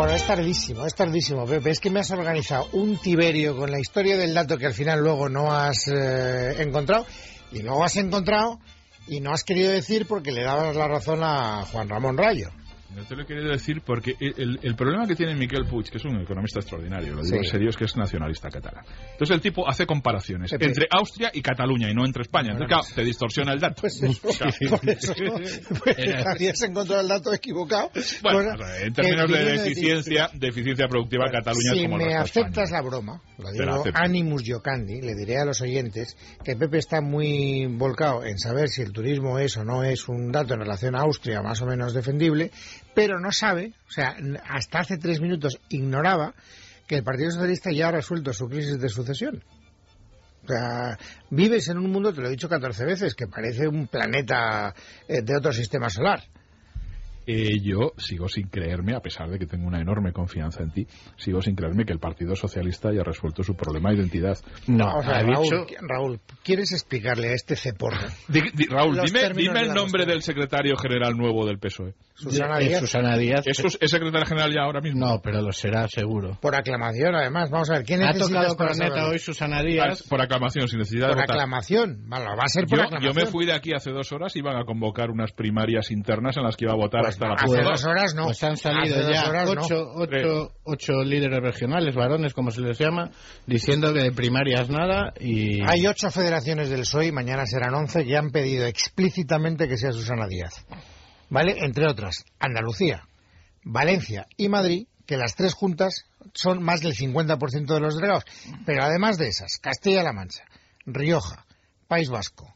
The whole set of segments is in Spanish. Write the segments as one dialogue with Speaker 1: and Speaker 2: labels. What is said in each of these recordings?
Speaker 1: Bueno, es tardísimo, Pepe. Es que me has organizado un tiberio con la historia del dato que al final luego no has encontrado, y luego has encontrado y no has querido decir porque le dabas la razón a Juan Ramón Rayo.
Speaker 2: No te lo he querido decir porque el problema que tiene Miquel Puig, que es un economista extraordinario, lo digo en serio, es que es nacionalista catalán. Entonces el tipo hace comparaciones entre Austria y Cataluña y no entre España. Entonces, claro, te distorsiona el dato.
Speaker 1: Pues eso, por eso habías encontrado el dato equivocado.
Speaker 2: Bueno, en términos de deficiencia productiva, Cataluña es como el resto de España. Si me aceptas
Speaker 1: la broma, lo digo animus giocandi, le diré a los oyentes que Pepe está muy volcado en saber si el turismo es o no es un dato en relación a Austria más o menos defendible, pero no sabe, o sea, hasta hace 3 minutos ignoraba que el Partido Socialista ya ha resuelto su crisis de sucesión. O sea, vives en un mundo, te lo he dicho 14 veces, que parece un planeta de otro sistema solar.
Speaker 2: Yo sigo sin creerme, a pesar de que tengo una enorme confianza en ti, sigo sin creerme que el Partido Socialista haya resuelto su problema de identidad.
Speaker 1: No, o sea, Raúl, ¿quieres explicarle a este ceporro?
Speaker 2: Raúl, dime el nombre del secretario general nuevo del PSOE.
Speaker 1: Susana Díaz.
Speaker 2: ¿Es secretaria general ya ahora mismo?
Speaker 3: No, pero lo será seguro.
Speaker 1: Por aclamación, además. Vamos a ver, ¿quién
Speaker 3: ha tocado corneta hoy Susana Díaz?
Speaker 2: Por aclamación, sin necesidad de votar.
Speaker 1: Por aclamación, bueno, va a ser por aclamación.
Speaker 2: Yo me fui de aquí hace 2 horas, iban a convocar unas primarias internas en las que iba a votar
Speaker 1: pues
Speaker 2: hasta la
Speaker 1: hace 2 horas no.
Speaker 3: Pues han salido ya 8 líderes regionales, varones, como se les llama, diciendo que de primarias nada y...
Speaker 1: Hay 8 federaciones del PSOE, mañana serán 11, y han pedido explícitamente que sea Susana Díaz. ¿Vale? Entre otras, Andalucía, Valencia y Madrid, que las 3 juntas son más del 50% de los delegados. Pero además de esas, Castilla-La Mancha, Rioja, País Vasco,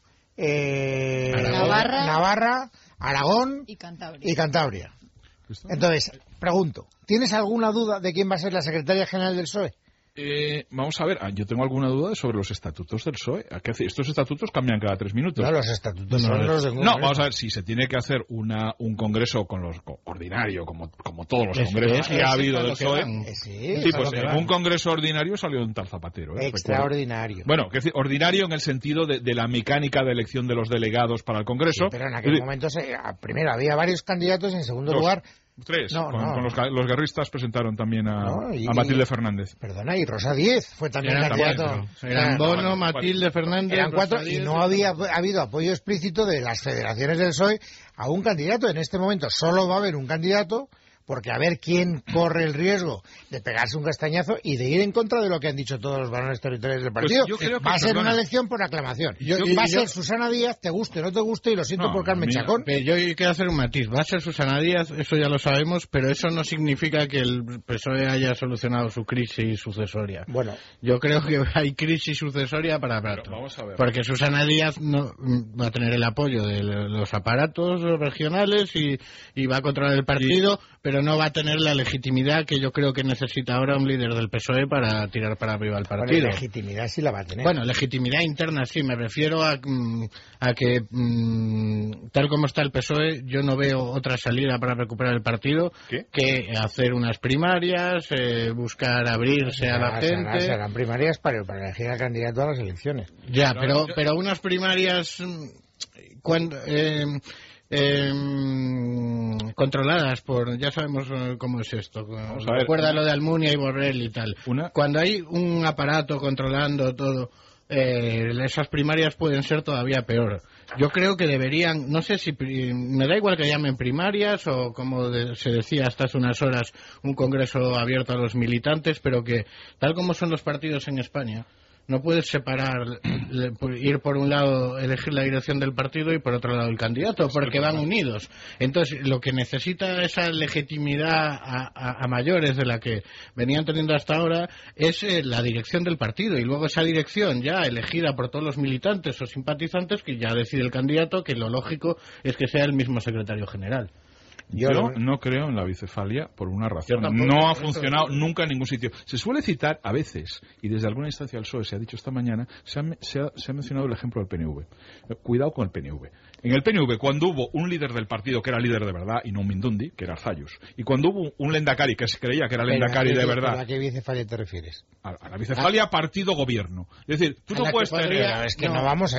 Speaker 1: Navarra, Aragón y Cantabria. Entonces, pregunto, ¿tienes alguna duda de quién va a ser la secretaria general del PSOE?
Speaker 2: Vamos a ver, yo tengo alguna duda sobre los estatutos del PSOE. Estos estatutos cambian cada 3 minutos.
Speaker 1: No, los estatutos son los de...
Speaker 2: No, vamos a ver, si se tiene que hacer un congreso ordinario, como todos los congresos que ha habido del PSOE. Sí, pues en un congreso ordinario salió un tal Zapatero.
Speaker 1: Extraordinario.
Speaker 2: Bueno, que decir, ordinario en el sentido de la mecánica de elección de los delegados para el congreso.
Speaker 1: Sí, pero en aquel momento, primero, había varios candidatos, en segundo lugar...
Speaker 2: 3. Con los guerristas presentaron también a Matilde Fernández.
Speaker 1: Perdona, y Rosa Díez fue también candidato.
Speaker 3: Eran Bono, Matilde Fernández.
Speaker 1: Eran 4 y no había habido apoyo explícito de las federaciones del PSOE a un candidato. En este momento solo va a haber un candidato, porque a ver quién corre el riesgo de pegarse un castañazo y de ir en contra de lo que han dicho todos los varones territoriales del partido. Pues va a ser una elección por aclamación. Va a ser Susana Díaz, te guste o no te guste, y lo siento por Carmen Chacón.
Speaker 3: Yo quiero hacer un matiz. Va a ser Susana Díaz, eso ya lo sabemos, pero eso no significa que el PSOE haya solucionado su crisis sucesoria.
Speaker 1: Bueno,
Speaker 3: yo creo que hay crisis sucesoria para rato.
Speaker 2: Vamos a ver.
Speaker 3: Porque Susana Díaz no va a tener el apoyo de los aparatos regionales y va a controlar el partido, pero no va a tener la legitimidad que yo creo que necesita ahora un líder del PSOE para tirar para arriba el partido.
Speaker 1: Bueno, legitimidad sí la va a tener.
Speaker 3: Bueno, legitimidad interna sí, me refiero a que tal como está el PSOE, yo no veo otra salida para recuperar el partido que hacer unas primarias, buscar abrirse a la gente.
Speaker 1: Serán primarias para elegir al candidato a las elecciones.
Speaker 3: Ya, pero unas primarias cuando... controladas por, ya sabemos cómo es esto, recuerda lo de Almunia y Borrell y tal. Cuando hay un aparato controlando todo, esas primarias pueden ser todavía peor. Yo creo que deberían, no sé si, me da igual que llamen primarias o como se decía hasta hace unas horas, un congreso abierto a los militantes, pero que tal como son los partidos en España, no puedes separar, ir por un lado, elegir la dirección del partido y por otro lado el candidato, porque van unidos. Entonces, lo que necesita esa legitimidad a mayores de la que venían teniendo hasta ahora es la dirección del partido, y luego esa dirección ya elegida por todos los militantes o simpatizantes, que ya decide el candidato, que lo lógico es que sea el mismo secretario general.
Speaker 2: Yo no creo en la bicefalia por una razón. No ha funcionado nunca en ningún sitio. Se suele citar a veces, y desde alguna instancia del PSOE se ha dicho esta mañana, se ha mencionado el ejemplo del PNV. Cuidado con el PNV. En el PNV, cuando hubo un líder del partido que era líder de verdad y no un Mindundi, que era Arzayus, y cuando hubo un Lendakari que se creía que era Lendakari de verdad...
Speaker 1: ¿A qué bicefalia te refieres?
Speaker 2: A la bicefalia partido-gobierno. Es decir, tú no puedes tener...
Speaker 1: Es que no vamos a eso.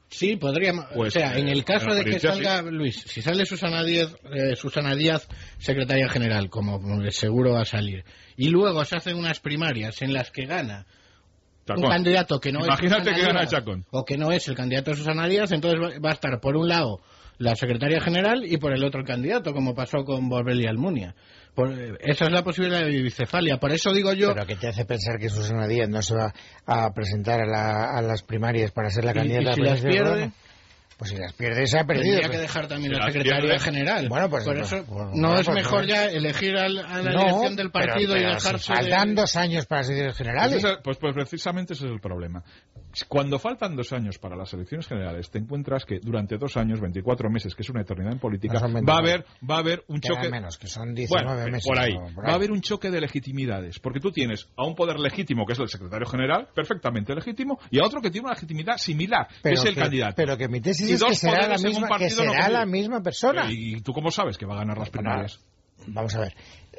Speaker 3: Sí, podríamos. Pues, o sea, en el caso de que salga, sí. Luis, si sale Susana Díaz, secretaria general, como seguro va a salir, y luego se hacen unas primarias en las que gana Chacón, un candidato que no
Speaker 2: imagínate que gana Chacón,
Speaker 3: o que no es el candidato de Susana Díaz, entonces va a estar por un lado la secretaria general y por el otro el candidato, como pasó con Borrell y Almunia. Esa es la posibilidad de bicefalia. Por eso digo yo...
Speaker 1: ¿Pero qué te hace pensar que Susana Díaz no se va a presentar a las primarias para ser la candidata?
Speaker 3: ¿Y si las pierde?
Speaker 1: Pues si las pierde, se ha perdido.
Speaker 3: Tendría que dejar también la secretaría general.
Speaker 1: Bueno, pues,
Speaker 3: por eso no es mejor ya elegir a la dirección del partido y dejarse...
Speaker 1: Si faltan 2 años para las elecciones generales.
Speaker 2: Pues precisamente ese es el problema. Cuando faltan 2 años para las elecciones generales, te encuentras que durante 2 años, 24 meses, que es una eternidad en política, va a haber un choque...
Speaker 1: menos, que son 19 meses.
Speaker 2: Por ahí. Va a haber un choque de legitimidades, porque tú tienes a un poder legítimo, que es el secretario general, perfectamente legítimo, y a otro que tiene una legitimidad similar, que es el candidato.
Speaker 1: Pero que mi tesis es que será la misma persona.
Speaker 2: ¿Y tú cómo sabes que va a ganar las primarias?
Speaker 1: Vamos a ver.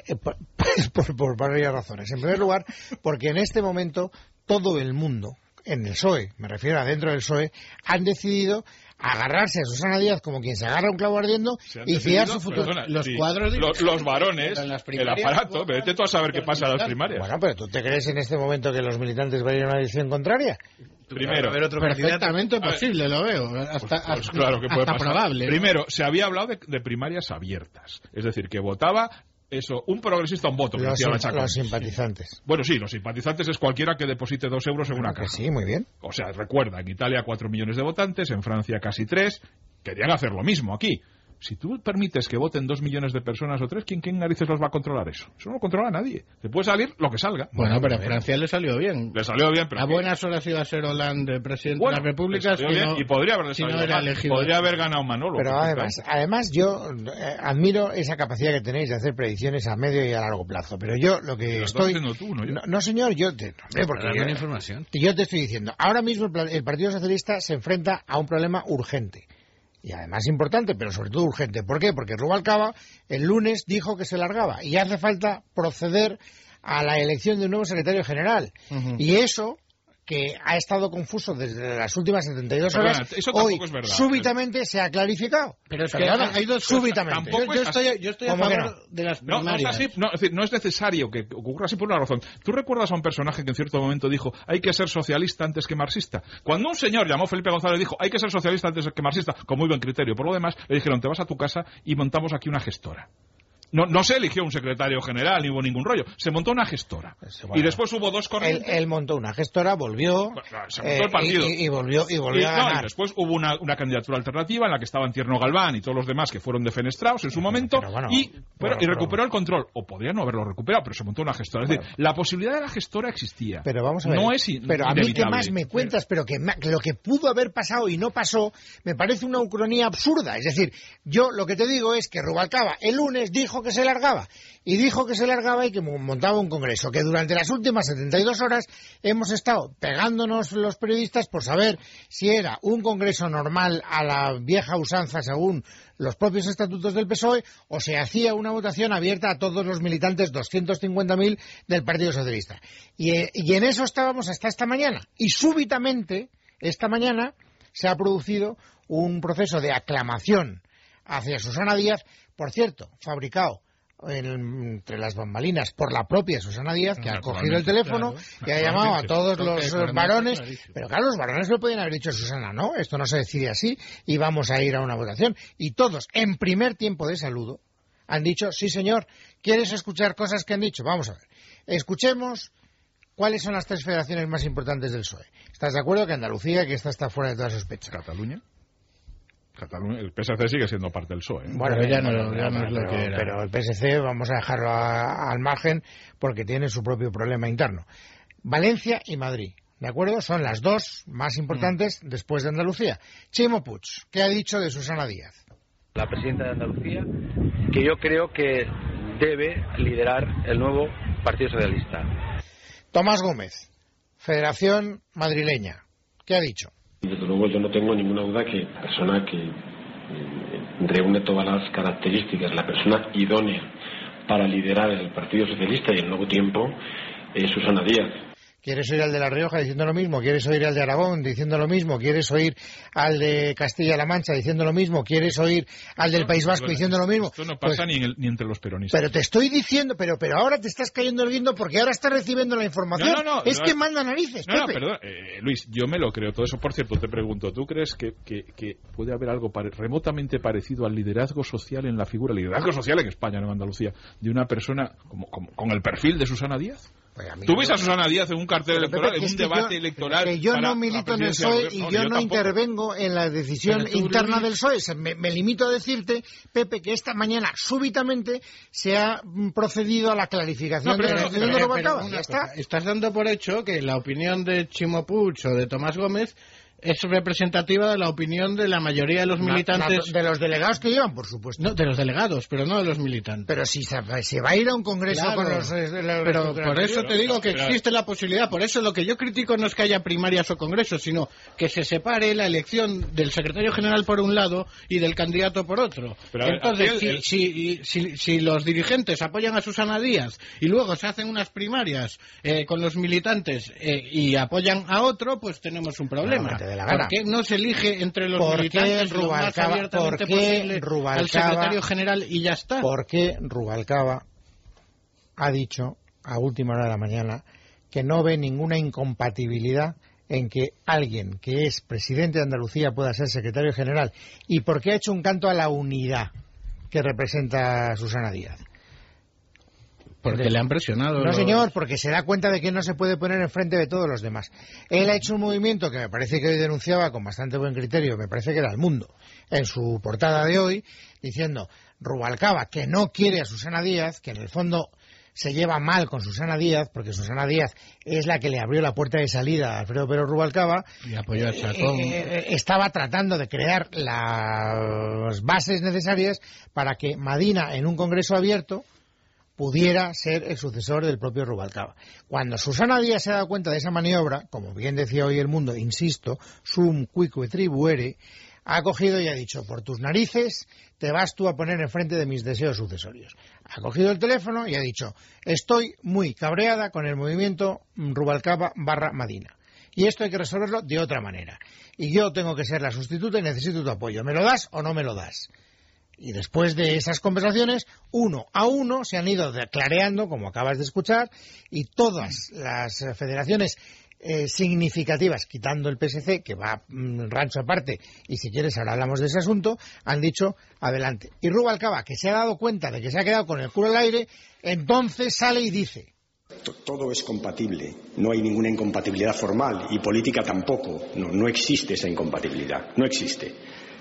Speaker 1: Por varias razones. En primer lugar, porque en este momento todo el mundo, en el PSOE, me refiero a dentro del PSOE, han decidido agarrarse a Susana Díaz como quien se agarra a un clavo ardiendo y fiar su futuro.
Speaker 2: Perdona, los varones, el aparato, vete tú a saber qué pasa en las primarias.
Speaker 1: Bueno, pero ¿tú te crees en este momento que los militantes van a ir a una dirección contraria?
Speaker 2: Primero,
Speaker 3: perfectamente posible, lo veo.
Speaker 2: Claro que puede pasar.
Speaker 3: Probable.
Speaker 2: Primero, se había hablado de primarias abiertas. Es decir, que votaba un progresista un voto.
Speaker 1: Los simpatizantes.
Speaker 2: Bueno, sí, los simpatizantes es cualquiera que deposite 2 euros en una caja.
Speaker 1: Sí, muy bien.
Speaker 2: O sea, recuerda, en Italia 4 millones de votantes, en Francia casi 3. Querían hacer lo mismo aquí. Si tú permites que voten 2 millones de personas o 3, ¿quién narices los va a controlar eso? Eso no lo controla nadie. Te puede salir lo que salga.
Speaker 3: Bueno, pero a Francia le salió bien.
Speaker 2: Le salió bien, pero...
Speaker 3: A buenas horas iba a ser Hollande presidente de la República.
Speaker 2: Y podría haber ganado Manolo.
Speaker 1: Pero además yo admiro esa capacidad que tenéis de hacer predicciones a medio y a largo plazo. Pero yo lo que estoy...
Speaker 2: Tú, no, yo.
Speaker 1: No, señor, yo te estoy diciendo. Ahora mismo el Partido Socialista se enfrenta a un problema urgente. Y además importante, pero sobre todo urgente. ¿Por qué? Porque Rubalcaba el lunes dijo que se largaba y hace falta proceder a la elección de un nuevo secretario general. Y eso, que ha estado confuso desde las últimas 72 horas, hoy súbitamente se ha clarificado.
Speaker 3: Pero es que hay dos
Speaker 1: súbitamente.
Speaker 3: Yo estoy a favor de las primarias.
Speaker 2: No es necesario que ocurra así por una razón. ¿Tú recuerdas a un personaje que en cierto momento dijo hay que ser socialista antes que marxista? Cuando un señor llamó Felipe González dijo hay que ser socialista antes que marxista, con muy buen criterio. Por lo demás, le dijeron te vas a tu casa y montamos aquí una gestora. No se eligió un secretario general, ni hubo ningún rollo. Se montó una gestora. Bueno, y después hubo 2 corrientes.
Speaker 1: Él montó una gestora, volvió...
Speaker 2: se montó el partido.
Speaker 1: Y volvió a ganar.
Speaker 2: Y después hubo una candidatura alternativa en la que estaban Tierno Galván y todos los demás que fueron defenestrados en su momento. Y recuperó el control. O podría no haberlo recuperado, pero se montó una gestora. Es decir, la posibilidad de la gestora existía.
Speaker 1: Pero vamos a ver.
Speaker 2: No es
Speaker 1: pero a mí que más me cuentas, pero que lo que pudo haber pasado y no pasó, me parece una ucronía absurda. Es decir, yo lo que te digo es que Rubalcaba el lunes dijo que se largaba. Y dijo que se largaba y que montaba un congreso, que durante las últimas 72 horas hemos estado pegándonos los periodistas por saber si era un congreso normal a la vieja usanza según los propios estatutos del PSOE o se hacía una votación abierta a todos los militantes, 250.000 del Partido Socialista. Y en eso estábamos hasta esta mañana. Y súbitamente, esta mañana, se ha producido un proceso de aclamación hacia Susana Díaz, por cierto, fabricado entre las bambalinas por la propia Susana Díaz, que ha cogido el teléfono, que ha llamado a todos los varones, pero claro, los varones le podían haber dicho Susana, no, esto no se decide así y vamos a ir a una votación. Y todos, en primer tiempo de saludo, han dicho, sí señor, ¿quieres escuchar cosas que han dicho? Vamos a ver, escuchemos cuáles son las 3 federaciones más importantes del PSOE. ¿Estás de acuerdo que Andalucía, que esta está fuera de toda sospecha?
Speaker 2: ¿Cataluña? El PSC sigue siendo parte del PSOE.
Speaker 1: Bueno, pero ya no es lo que era. Pero el PSC vamos a dejarlo al margen porque tiene su propio problema interno. Valencia y Madrid, ¿de acuerdo? Son las 2 más importantes después de Andalucía. Chimo Puig, ¿qué ha dicho de Susana Díaz?
Speaker 4: La presidenta de Andalucía, que yo creo que debe liderar el nuevo Partido Socialista.
Speaker 1: Tomás Gómez, Federación Madrileña, ¿qué ha dicho?
Speaker 5: Desde luego yo no tengo ninguna duda que la persona que reúne todas las características, la persona idónea para liderar el Partido Socialista y el Nuevo Tiempo es Susana Díaz.
Speaker 1: ¿Quieres oír al de La Rioja diciendo lo mismo? ¿Quieres oír al de Aragón diciendo lo mismo? ¿Quieres oír al de Castilla-La Mancha diciendo lo mismo? ¿Quieres oír al del País Vasco diciendo lo mismo?
Speaker 2: Esto no pasa ni entre los peronistas.
Speaker 1: Pero te estoy diciendo, pero ahora te estás cayendo el guindo porque ahora estás recibiendo la información. Que manda narices, Pepe.
Speaker 2: Perdón, Luis, yo me lo creo todo eso. Por cierto, te pregunto, ¿tú crees que puede haber algo remotamente parecido al liderazgo social en la figura, liderazgo social en España, no en Andalucía, de una persona con el perfil de Susana Díaz? ¿Tú ves a Susana Díaz en un cartel electoral, en un debate electoral?
Speaker 1: Que yo no milito en el PSOE y yo no intervengo en la decisión interna del PSOE. Me limito a decirte, Pepe, que esta mañana súbitamente se ha procedido a la clarificación de la decisión de Rubalcaba. Ya está.
Speaker 3: Estás dando por hecho que la opinión de Chimo Puig o de Tomás Gómez es representativa de la opinión de la mayoría de los militantes.
Speaker 1: De los delegados que llevan, por supuesto.
Speaker 3: No, de los delegados, pero no de los militantes.
Speaker 1: Pero si se va a ir a un congreso con los...
Speaker 3: Pero por eso te digo que existe la posibilidad. Por eso lo que yo critico no es que haya primarias o congresos, sino que se separe la elección del secretario general por un lado y del candidato por otro. Entonces, si los dirigentes apoyan a Susana Díaz y luego se hacen unas primarias con los militantes y apoyan a otro, pues tenemos un problema. ¿Por qué no se elige entre los militantes lo más abiertamente posible al secretario general y ya está?
Speaker 1: Porque Rubalcaba ha dicho a última hora de la mañana que no ve ninguna incompatibilidad en que alguien que es presidente de Andalucía pueda ser secretario general, y porque ha hecho un canto a la unidad que representa Susana Díaz.
Speaker 3: Porque le han presionado.
Speaker 1: No, señor, porque se da cuenta de que no se puede poner enfrente de todos los demás. Él ha hecho un movimiento que me parece que hoy denunciaba con bastante buen criterio, me parece que era El Mundo, en su portada de hoy, diciendo Rubalcaba que no quiere a Susana Díaz, que en el fondo se lleva mal con Susana Díaz, porque Susana Díaz es la que le abrió la puerta de salida a Alfredo Pérez Rubalcaba,
Speaker 3: y apoyó a Chacón.
Speaker 1: Estaba tratando de crear las bases necesarias para que Madina, en un congreso abierto, pudiera ser el sucesor del propio Rubalcaba. Cuando Susana Díaz se ha dado cuenta de esa maniobra, como bien decía hoy El Mundo, insisto, sum cuique tribuere, ha cogido y ha dicho, por tus narices te vas tú a poner enfrente de mis deseos sucesorios. Ha cogido el teléfono y ha dicho, estoy muy cabreada con el movimiento Rubalcaba / Madina. Y esto hay que resolverlo de otra manera. Y yo tengo que ser la sustituta y necesito tu apoyo. ¿Me lo das o no me lo das? Y después de esas conversaciones, uno a uno se han ido clareando, como acabas de escuchar, y todas las federaciones significativas, quitando el PSC, que va rancho aparte, y si quieres ahora hablamos de ese asunto, han dicho adelante. Y Rubalcaba, que se ha dado cuenta de que se ha quedado con el culo al aire, entonces sale y dice:
Speaker 5: todo es compatible, no hay ninguna incompatibilidad formal, y política tampoco, no existe esa incompatibilidad, no existe.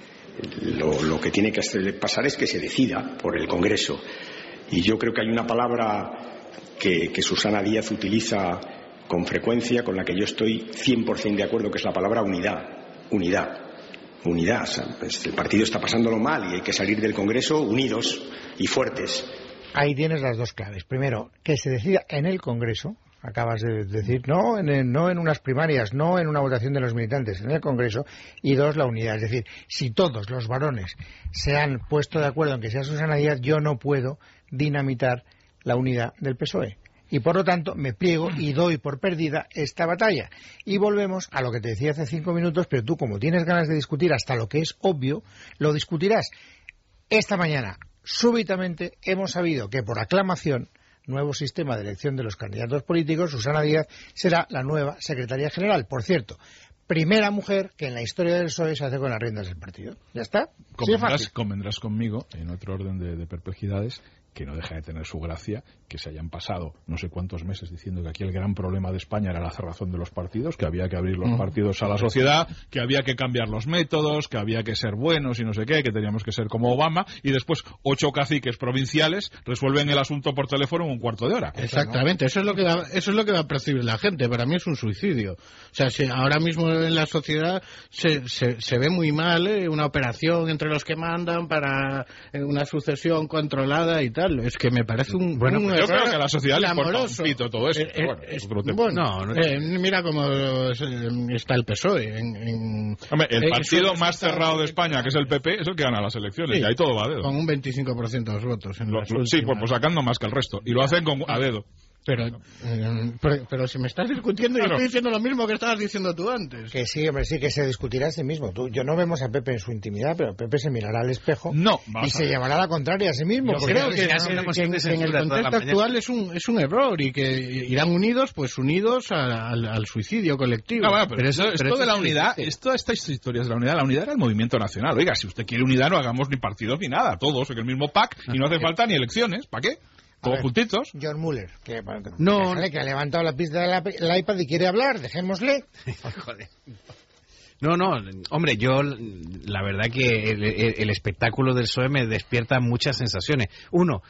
Speaker 5: Lo que tiene que pasar es que se decida por el Congreso. Y yo creo que hay una palabra que Susana Díaz utiliza con frecuencia, con la que yo estoy 100% de acuerdo, que es la palabra unidad. Unidad. O sea, pues el partido está pasándolo mal y hay que salir del Congreso unidos y fuertes.
Speaker 1: Ahí tienes las dos claves. Primero, que se decida en el Congreso. Acabas de decir, no en unas primarias, no en una votación de los militantes, en el Congreso. Y dos, la unidad. Es decir, si todos los varones se han puesto de acuerdo en que sea Susana Díaz, yo no puedo dinamitar la unidad del PSOE. Y por lo tanto me pliego y doy por perdida esta batalla. Y volvemos a lo que te decía hace 5 minutos, pero tú, como tienes ganas de discutir hasta lo que es obvio, lo discutirás. Esta mañana, súbitamente, hemos sabido que por aclamación, nuevo sistema de elección de los candidatos políticos, Susana Díaz será la nueva secretaria general. Por cierto, primera mujer que en la historia del PSOE se hace con las riendas del partido. ¿Ya está?
Speaker 2: Convendrás conmigo, en otro orden de perplejidades, que no deja de tener su gracia, que se hayan pasado no sé cuántos meses diciendo que aquí el gran problema de España era la cerrazón de los partidos, que había que abrir los partidos a la sociedad, que había que cambiar los métodos, que había que ser buenos y no sé qué, que teníamos que ser como Obama, y después 8 caciques provinciales resuelven el asunto por teléfono en un cuarto de hora.
Speaker 3: Exactamente, eso es lo que va a percibir la gente. Para mí es un suicidio. O sea, si ahora mismo en la sociedad se ve muy mal una operación entre los que mandan para una sucesión controlada y tal. Es que me parece un...
Speaker 2: Bueno, yo creo que a la sociedad le importa un pito todo eso.
Speaker 3: Mira cómo está el PSOE.
Speaker 2: Hombre, el partido más cerrado de España, que es el PP, es el que gana las elecciones. Sí, y ahí todo va a dedo.
Speaker 3: Con un 25% de los votos.
Speaker 2: Sí, pues sacando más que el resto. Y lo hacen a dedo.
Speaker 3: Pero si me estás discutiendo, yo estoy diciendo lo mismo que estabas diciendo tú antes.
Speaker 1: Que sí, hombre, sí, que se discutirá a sí mismo. Yo no vemos a Pepe en su intimidad, pero Pepe se mirará al espejo y se llevará la contraria a sí mismo.
Speaker 3: Yo creo que en el contexto actual es un error y que irán unidos al suicidio colectivo.
Speaker 2: No, bueno, pero esto de la unidad, estas historias de la unidad era el movimiento nacional. Oiga, si usted quiere unidad, no hagamos ni partidos ni nada, todos en el mismo pack y no hace falta ni elecciones. ¿Para qué? Todos juntitos.
Speaker 1: John Muller, que ha levantado la pista del iPad y quiere hablar, dejémosle.
Speaker 6: Joder. No, hombre, yo la verdad que el espectáculo del PSOE me despierta muchas sensaciones. Uno,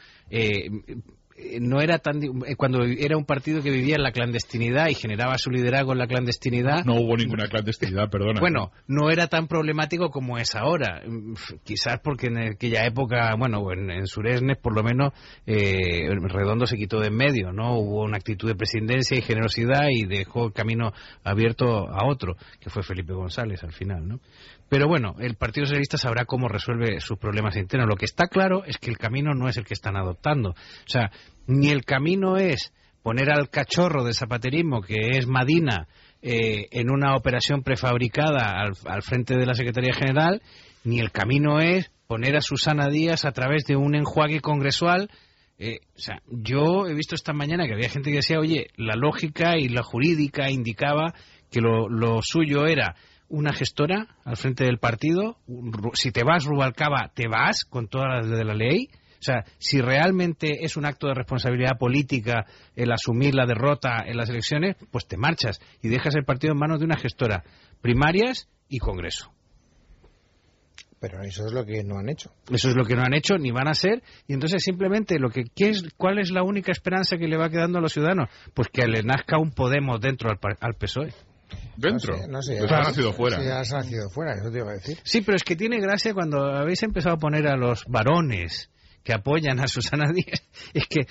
Speaker 6: no era tan cuando era un partido que vivía en la clandestinidad y generaba su liderazgo en la clandestinidad.
Speaker 2: No hubo ninguna clandestinidad, perdona.
Speaker 6: Bueno, no era tan problemático como es ahora. Quizás porque en aquella época, en Suresnes por lo menos Redondo se quitó de en medio, ¿no? Hubo una actitud de presidencia y generosidad y dejó el camino abierto a otro, que fue Felipe González al final, ¿no? Pero bueno, el Partido Socialista sabrá cómo resuelve sus problemas internos. Lo que está claro es que el camino no es el que están adoptando. O sea, ni el camino es poner al cachorro del zapaterismo, que es Madina, en una operación prefabricada al frente de la Secretaría General, ni el camino es poner a Susana Díaz a través de un enjuague congresual. Yo he visto esta mañana que había gente que decía, oye, la lógica y la jurídica indicaba que lo suyo era una gestora al frente del partido. Si te vas, Rubalcaba, te vas con todas las de la ley. O sea, si realmente es un acto de responsabilidad política el asumir la derrota en las elecciones, pues te marchas y dejas el partido en manos de una gestora, primarias y Congreso.
Speaker 1: Pero eso es lo que no han hecho.
Speaker 6: Eso es lo que no han hecho, ni van a hacer. Y entonces simplemente ¿cuál es la única esperanza que le va quedando a los ciudadanos? Pues que le nazca un Podemos dentro al PSOE.
Speaker 2: ¿Dentro?
Speaker 1: No sé,
Speaker 2: ha nacido fuera.
Speaker 1: Sí, has nacido fuera, eso te iba a decir.
Speaker 6: Sí, pero es que tiene gracia cuando habéis empezado a poner a los varones que apoyan a Susana Díaz. Es que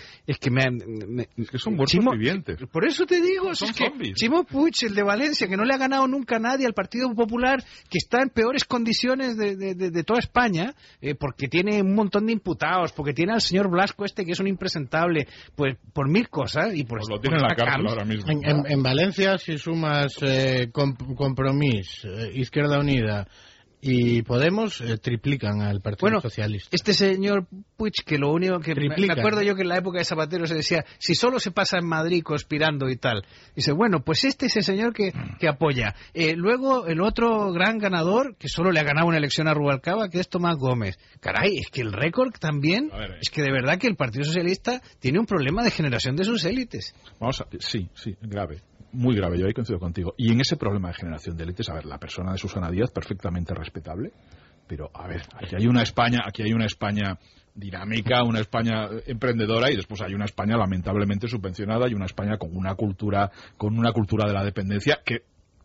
Speaker 2: son muertos vivientes.
Speaker 6: Por eso te digo,
Speaker 2: son zombies.
Speaker 6: Chimo Puig, el de Valencia, que no le ha ganado nunca a nadie al Partido Popular, que está en peores condiciones de toda España, porque tiene un montón de imputados, porque tiene al señor Blasco que es un impresentable, pues por mil cosas. Y por
Speaker 2: lo tiene en la cárcel ahora mismo.
Speaker 3: En Valencia, si sumas Compromís, Izquierda Unida y Podemos, triplican al Partido Socialista.
Speaker 6: Este señor Puig, que lo único que... Me acuerdo yo que en la época de Zapatero se decía, si solo se pasa en Madrid conspirando y tal. Dice, bueno, pues este es el señor que apoya. Luego, el otro gran ganador, que solo le ha ganado una elección a Rubalcaba, que es Tomás Gómez. Caray, es que el récord también, es que de verdad que el Partido Socialista tiene un problema de generación de sus élites.
Speaker 2: Sí, grave. Muy grave, yo ahí coincido contigo. Y en ese problema de generación de élites, la persona de Susana Díaz, perfectamente respetable, pero aquí hay una España dinámica, una España emprendedora, y después hay una España lamentablemente subvencionada y una España con una cultura de la dependencia que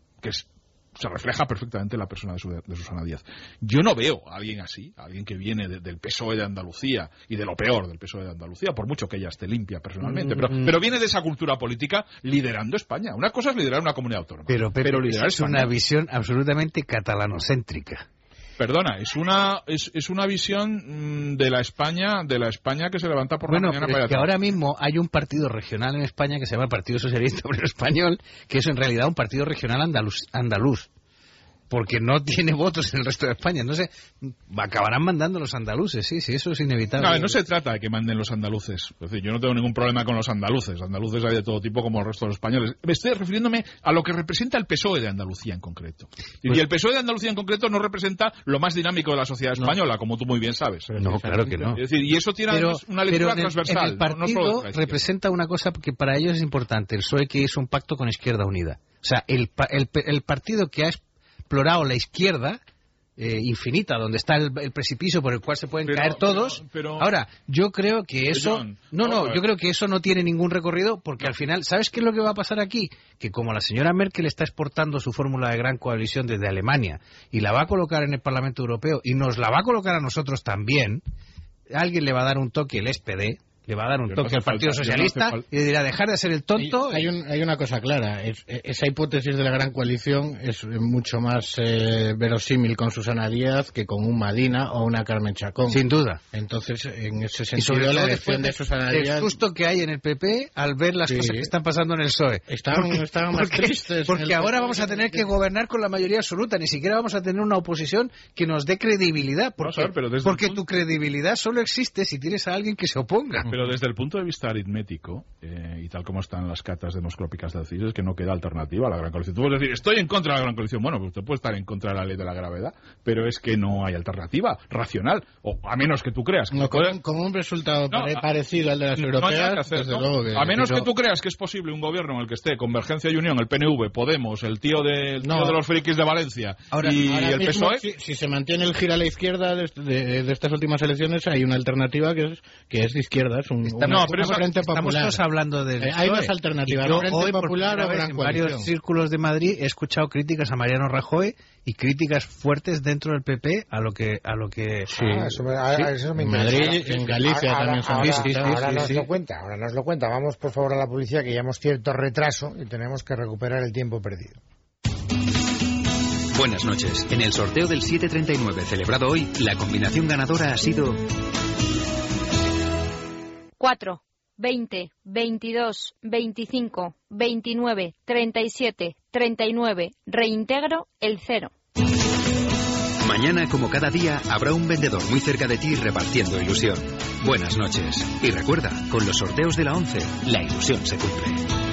Speaker 2: se refleja perfectamente en la persona de Susana Díaz. Yo no veo a alguien así, a alguien que viene del PSOE de Andalucía y de lo peor del PSOE de Andalucía, por mucho que ella esté limpia personalmente, pero viene de esa cultura política liderando España. Una cosa es liderar una comunidad autónoma.
Speaker 6: Pero liderar es una visión absolutamente catalanocéntrica.
Speaker 2: Perdona, es una visión de la España que se levanta por la mañana para
Speaker 6: que ahora mismo hay un partido regional en España que se llama el Partido Socialista Obrero Español, que es en realidad un partido regional andaluz, porque no tiene votos en el resto de España. Entonces, acabarán mandando los andaluces, sí, eso es inevitable.
Speaker 2: No se trata de que manden los andaluces. Es decir, yo no tengo ningún problema con los andaluces. Andaluces hay de todo tipo como el resto de los españoles. Me estoy refiriéndome a lo que representa el PSOE de Andalucía en concreto. Y el PSOE de Andalucía en concreto no representa lo más dinámico de la sociedad española, como tú muy bien sabes.
Speaker 6: No, claro que no.
Speaker 2: Es decir, y eso tiene una lectura transversal.
Speaker 6: El partido representa una cosa que para ellos es importante. El PSOE, que hizo un pacto con Izquierda Unida. O sea, el partido que ha explorado la izquierda infinita, donde está el precipicio por el cual se pueden caer todos. Ahora, yo creo que eso yo creo que eso no tiene ningún recorrido, porque al final, ¿sabes qué es lo que va a pasar aquí? Que como la señora Merkel está exportando su fórmula de gran coalición desde Alemania y la va a colocar en el Parlamento Europeo y nos la va a colocar a nosotros también, alguien le va a dar un toque, el SPD, Le va a dar un toque al Partido Socialista y le dirá dejar de ser el tonto.
Speaker 3: Hay una cosa clara, esa hipótesis de la gran coalición es mucho más verosímil con Susana Díaz que con un Madina o una Carmen Chacón.
Speaker 6: Sin duda.
Speaker 3: Entonces, en ese sentido, la elección de Susana Díaz...
Speaker 6: El susto que hay en el PP al ver las cosas que están pasando en el PSOE.
Speaker 3: Estaban más tristes.
Speaker 6: Porque ahora vamos a tener que gobernar con la mayoría absoluta, ni siquiera vamos a tener una oposición que nos dé credibilidad. Porque tu credibilidad solo existe si tienes a alguien que se oponga.
Speaker 2: Pero desde el punto de vista aritmético, y tal como están las catas demoscópicas de CIS, es que no queda alternativa a la gran coalición. Tú puedes decir, estoy en contra de la gran coalición. Bueno, pues usted puede estar en contra de la ley de la gravedad, pero es que no hay alternativa racional, o a menos que tú creas que
Speaker 3: con un resultado parecido al de las europeas,
Speaker 2: a menos que tú creas que es posible un gobierno en el que esté Convergencia y Unión, el PNV, Podemos, el tío de los frikis de Valencia y el PSOE.
Speaker 3: Si se mantiene el giro a la izquierda de estas últimas elecciones, hay una alternativa que es de izquierda, es
Speaker 6: estamos todos hablando de
Speaker 3: hay más alternativas.
Speaker 6: Yo hoy, popular o gran en varios círculos de Madrid he escuchado críticas a Mariano Rajoy y críticas fuertes dentro del PP a lo que
Speaker 1: eso me interesa.
Speaker 3: Madrid, en Galicia también son
Speaker 1: ahora nos lo cuenta. Vamos por favor a la publicidad, que llevamos cierto retraso y tenemos que recuperar el tiempo perdido.
Speaker 7: Buenas noches. En el sorteo del 739 celebrado hoy, la combinación ganadora ha sido
Speaker 8: 4, 20, 22, 25, 29, 37, 39. Reintegro el 0.
Speaker 7: Mañana, como cada día, habrá un vendedor muy cerca de ti repartiendo ilusión. Buenas noches. Y recuerda, con los sorteos de la 11, la ilusión se cumple.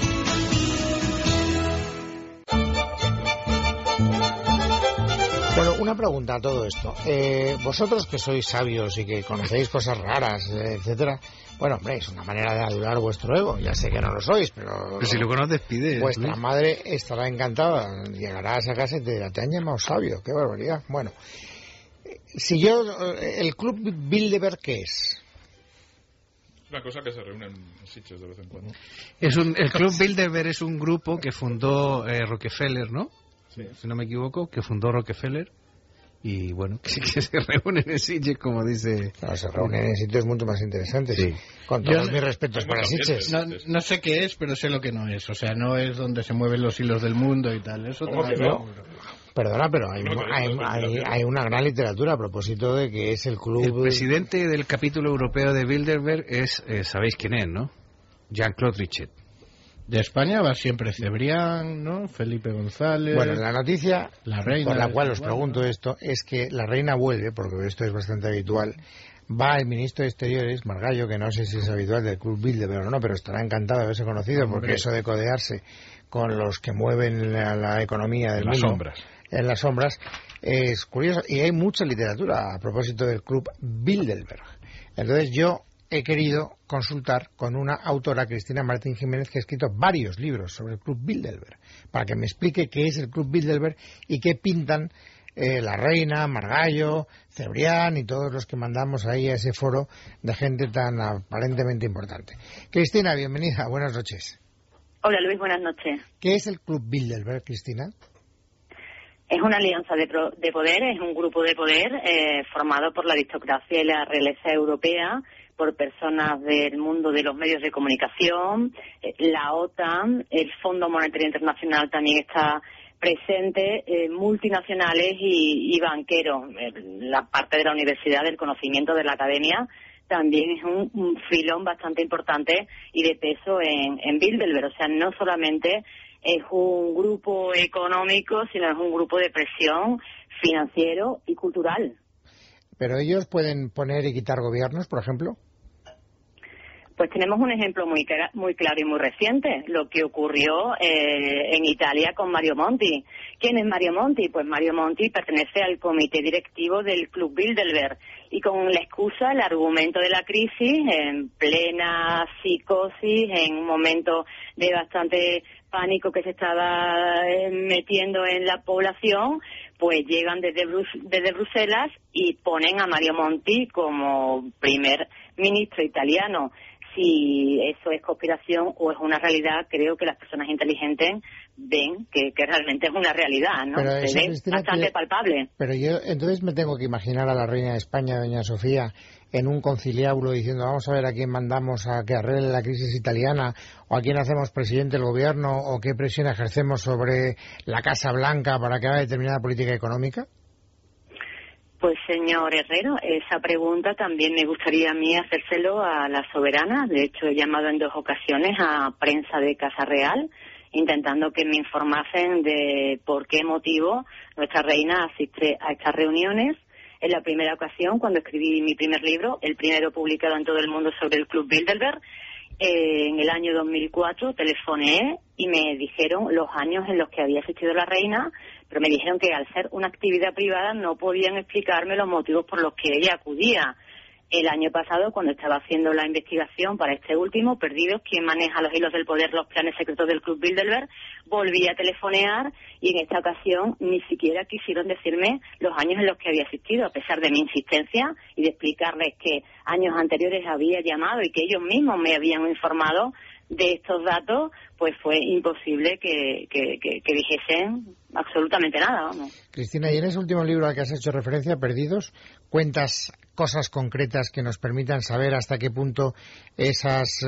Speaker 1: Bueno, una pregunta a todo esto. Vosotros que sois sabios y que conocéis cosas raras, etcétera, bueno, hombre, es una manera de adular vuestro ego. Ya sé que no lo sois, pero
Speaker 6: si lo conoces, pide.
Speaker 1: Vuestra madre estará encantada. Llegará a esa casa y te dirá, te han llamado sabio. Qué barbaridad. Bueno, el Club Bilderberg, ¿qué es?
Speaker 2: Una cosa que se reúne en Sitges de vez en cuando.
Speaker 6: El Club Bilderberg es un grupo que fundó Rockefeller, ¿no?
Speaker 2: Sí.
Speaker 6: Si no me equivoco, que fundó Rockefeller. Y bueno, que se reúnen en Sitges, como dice.
Speaker 1: Claro, se reúnen en sitios mucho más interesantes. Sí. Con todos mis respetos para Sitges.
Speaker 3: No sé qué es, pero sé lo que no es. O sea, no es donde se mueven los hilos del mundo y tal. Eso
Speaker 1: Perdona, pero hay una gran literatura a propósito de que es el club.
Speaker 6: El presidente del capítulo europeo de Bilderberg es, sabéis quién es, ¿no? Jean-Claude Richet.
Speaker 3: De España va siempre Cebrián, ¿no? Felipe González.
Speaker 1: Bueno, la noticia
Speaker 3: la reina,
Speaker 1: por la cual os pregunto esto es que la reina vuelve, porque esto es bastante habitual. Va el ministro de Exteriores, Margallo, que no sé si es habitual del Club Bilderberg o no, pero estará encantado de haberse conocido, porque eso de codearse con los que mueven la economía del mundo en las sombras es curioso. Y hay mucha literatura a propósito del Club Bilderberg. Entonces yo he querido consultar con una autora, Cristina Martín Jiménez, que ha escrito varios libros sobre el Club Bilderberg, para que me explique qué es el Club Bilderberg y qué pintan la reina, Margallo, Cebrián y todos los que mandamos ahí a ese foro de gente tan aparentemente importante. Cristina, bienvenida, buenas noches.
Speaker 9: Hola Luis, buenas noches.
Speaker 1: ¿Qué es el Club Bilderberg, Cristina?
Speaker 9: Es una alianza de poder, es un grupo de poder formado por la aristocracia y la realeza europea, por personas del mundo de los medios de comunicación, la OTAN, el Fondo Monetario Internacional también está presente, multinacionales y banqueros. La parte de la universidad, del conocimiento de la academia, también es un filón bastante importante y de peso en Bilderberg. O sea, no solamente es un grupo económico, sino es un grupo de presión financiero y cultural.
Speaker 1: ¿Pero ellos pueden poner y quitar gobiernos, por ejemplo?
Speaker 9: Pues tenemos un ejemplo muy claro y muy reciente, lo que ocurrió en Italia con Mario Monti. ¿Quién es Mario Monti? Pues Mario Monti pertenece al comité directivo del Club Bilderberg y con la excusa, el argumento de la crisis, en plena psicosis, en un momento de bastante pánico que se estaba metiendo en la población, pues llegan desde Bruselas y ponen a Mario Monti como primer ministro italiano. si eso es conspiración o es una realidad. Creo que las personas inteligentes ven que realmente es una realidad, ¿no?
Speaker 1: Pero
Speaker 9: se ve bastante palpable.
Speaker 1: Pero yo entonces me tengo que imaginar a la reina de España, doña Sofía, en un conciliábulo diciendo vamos a ver a quién mandamos a que arregle la crisis italiana, o a quién hacemos presidente del gobierno, o qué presión ejercemos sobre la Casa Blanca para que haga determinada política económica.
Speaker 9: Pues, señor Herrero, esa pregunta también me gustaría a mí hacérselo a la soberana. De hecho, he llamado en 2 ocasiones a prensa de Casa Real, intentando que me informasen de por qué motivo nuestra reina asiste a estas reuniones. En la primera ocasión, cuando escribí mi primer libro, el primero publicado en todo el mundo sobre el Club Bilderberg, en el año 2004 telefoné y me dijeron los años en los que había asistido la reina, pero me dijeron que al ser una actividad privada no podían explicarme los motivos por los que ella acudía. El año pasado, cuando estaba haciendo la investigación para este último, Perdidos, quien maneja los hilos del poder, los planes secretos del Club Bilderberg, volví a telefonear y en esta ocasión ni siquiera quisieron decirme los años en los que había asistido, a pesar de mi insistencia y de explicarles que años anteriores había llamado y que ellos mismos me habían informado de estos datos. Pues fue imposible que dijesen absolutamente nada, vamos.
Speaker 1: Cristina, y en ese último libro al que has hecho referencia, Perdidos, cuentas cosas concretas que nos permitan saber hasta qué punto esas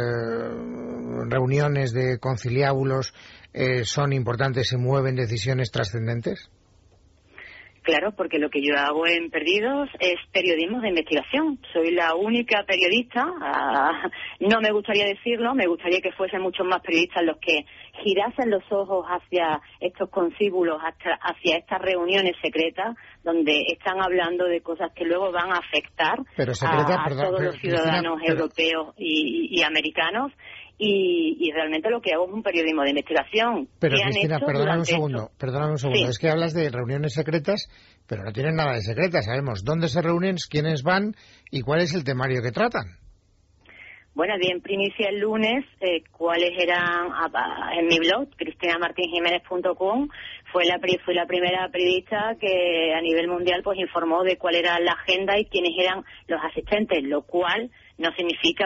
Speaker 1: reuniones de conciliábulos son importantes y mueven decisiones trascendentes.
Speaker 9: Claro, porque lo que yo hago en Perdidos es periodismo de investigación. Soy la única periodista, no me gustaría decirlo, me gustaría que fuesen muchos más periodistas los que girasen los ojos hacia estos concíbulos, hacia estas reuniones secretas, donde están hablando de cosas que luego van a afectar a todos los ciudadanos europeos y americanos. Y realmente lo que hago es un periodismo de investigación.
Speaker 1: Pero Cristina, perdóname un segundo. Sí. Es que hablas de reuniones secretas, pero no tienen nada de secretas. Sabemos dónde se reúnen, quiénes van y cuál es el temario que tratan.
Speaker 9: Bueno, di en primicia el lunes cuáles eran, en mi blog, cristinamartinjimenez.com, fui la primera periodista que a nivel mundial pues informó de cuál era la agenda y quiénes eran los asistentes, lo cual no significa,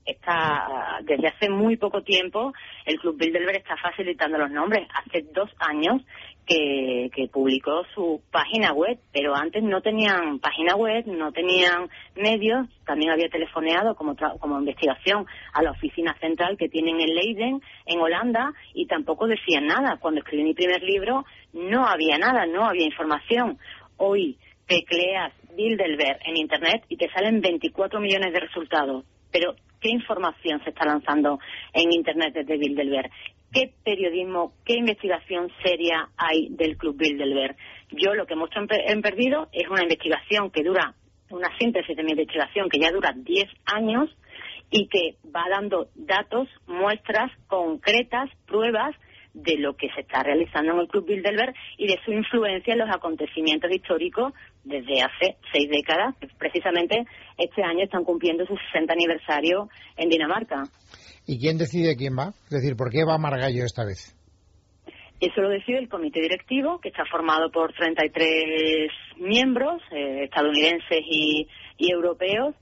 Speaker 9: desde hace muy poco tiempo el Club Bilderberg está facilitando los nombres. Hace 2 años que publicó su página web, pero antes no tenían página web, no tenían medios. También había telefoneado como investigación a la oficina central que tienen en Leiden, en Holanda, y tampoco decían nada. Cuando escribí mi primer libro no había nada, no había información. Hoy tecleas Bilderberg en Internet y te salen 24 millones de resultados. Pero, ¿qué información se está lanzando en Internet desde Bilderberg? ¿Qué periodismo, qué investigación seria hay del Club Bilderberg? Yo lo que muestro en Perdido es una investigación que dura, una síntesis de mi investigación que ya dura 10 años y que va dando datos, muestras concretas, pruebas de lo que se está realizando en el Club Bilderberg y de su influencia en los acontecimientos históricos desde hace 6 décadas. Precisamente este año están cumpliendo su 60 aniversario en Dinamarca.
Speaker 1: ¿Y quién decide quién va? Es decir, ¿por qué va Margallo esta vez?
Speaker 9: Eso lo decide el comité directivo, que está formado por 33 miembros estadounidenses y europeos.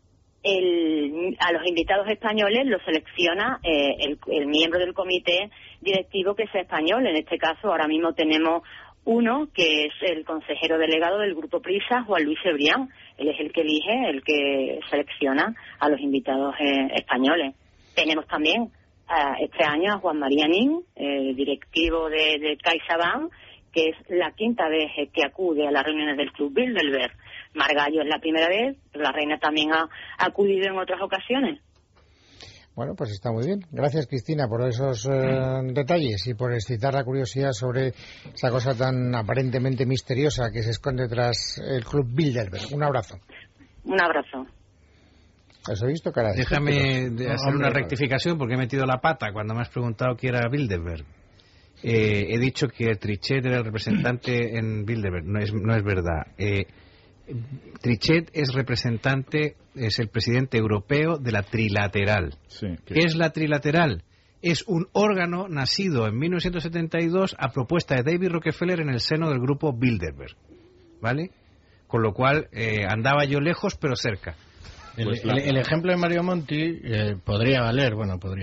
Speaker 9: A los invitados españoles los selecciona el miembro del comité directivo que sea español. En este caso, ahora mismo tenemos uno que es el consejero delegado del Grupo Prisa, Juan Luis Cebrián. Él es el que elige, el que selecciona a los invitados españoles. Tenemos también este año a Juan María Nin, directivo de CaixaBank, que es la 5ª vez que acude a las reuniones del Club Bilderberg. Margallo es la primera vez, pero la reina también ha acudido en otras ocasiones.
Speaker 1: Bueno, pues está muy bien. Gracias, Cristina, por esos detalles y por excitar la curiosidad sobre esa cosa tan aparentemente misteriosa que se esconde tras el Club Bilderberg. Un abrazo.
Speaker 9: Un abrazo.
Speaker 1: Eso he visto, caray.
Speaker 6: Déjame hacer una rectificación porque he metido la pata cuando me has preguntado quién era Bilderberg. He dicho que Trichet era el representante en Bilderberg. No es verdad. Trichet es representante, es el presidente europeo de la Trilateral. Sí, ¿qué es la Trilateral? Es un órgano nacido en 1972 a propuesta de David Rockefeller en el seno del grupo Bilderberg, ¿vale? Con lo cual andaba yo lejos pero cerca.
Speaker 3: El ejemplo de Mario Monti podría valer.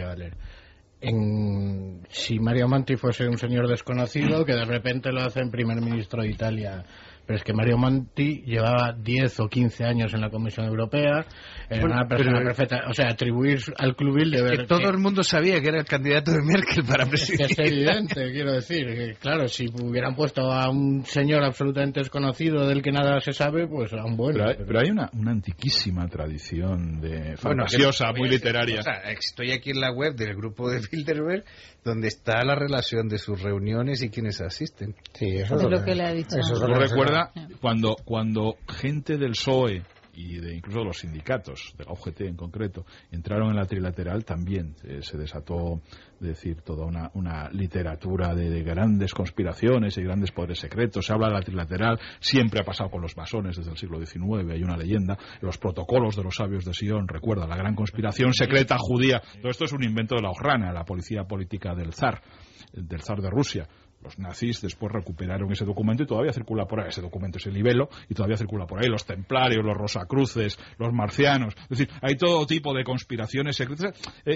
Speaker 3: Si Mario Monti fuese un señor desconocido que de repente lo hace en primer ministro de Italia. Pero es que Mario Monti llevaba 10 o 15 años en la Comisión Europea, era una persona perfecta. O sea, atribuir al Club Bilderberg...
Speaker 6: que todo el mundo sabía que era el candidato de Merkel para presidir.
Speaker 3: Es evidente, quiero decir. Que, claro, si hubieran puesto a un señor absolutamente desconocido del que nada se sabe, pues a un bueno.
Speaker 2: Pero hay una antiquísima tradición de fantasiosa, muy literaria.
Speaker 6: O sea, estoy aquí en la web del grupo de Bilderberg, donde está la relación de sus reuniones y quienes asisten.
Speaker 1: Sí, eso
Speaker 8: es lo que le ha dicho.
Speaker 2: Eso recuerda cuando gente del PSOE y incluso de los sindicatos, de la UGT en concreto, entraron en la trilateral, también se desató, decir, toda una literatura de grandes conspiraciones y grandes poderes secretos. Se habla de la trilateral, siempre ha pasado con los masones desde el siglo XIX, hay una leyenda, los protocolos de los sabios de Sion, recuerda, la gran conspiración secreta judía. Todo esto es un invento de la Ojrana, la policía política del zar de Rusia. Los nazis después recuperaron ese documento y todavía circula por ahí. Ese documento es el libelo y todavía circula por ahí. Los templarios, los rosacruces, los marcianos. Es decir, hay todo tipo de conspiraciones secretas.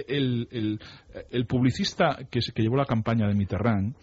Speaker 2: El publicista que llevó la campaña de Mitterrand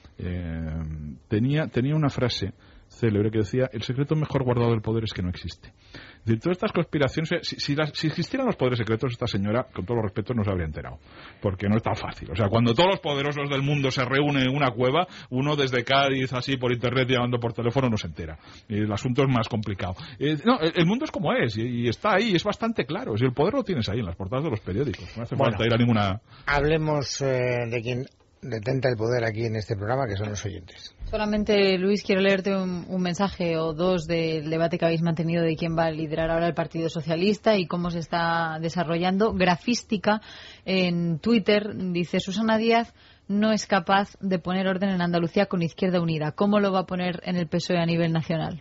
Speaker 2: tenía una frase célebre que decía: el secreto mejor guardado del poder es que no existe. Es decir, todas estas conspiraciones, si existieran los poderes secretos, esta señora, con todo los respetos, no se habría enterado, porque no es tan fácil. O sea, cuando todos los poderosos del mundo se reúnen en una cueva, uno desde Cádiz, así por internet, llamando por teléfono, no se entera. El asunto es más complicado. El mundo es como es, y está ahí, es bastante claro. Si el poder lo tienes ahí, en las portadas de los periódicos. No hace falta ir a ninguna...
Speaker 1: Hablemos de quien detenta el poder aquí en este programa, que son los oyentes.
Speaker 8: Solamente, Luis, quiero leerte un mensaje o dos del debate que habéis mantenido de quién va a liderar ahora el Partido Socialista y cómo se está desarrollando. Grafística en Twitter dice: Susana Díaz no es capaz de poner orden en Andalucía con Izquierda Unida. ¿Cómo lo va a poner en el PSOE a nivel nacional?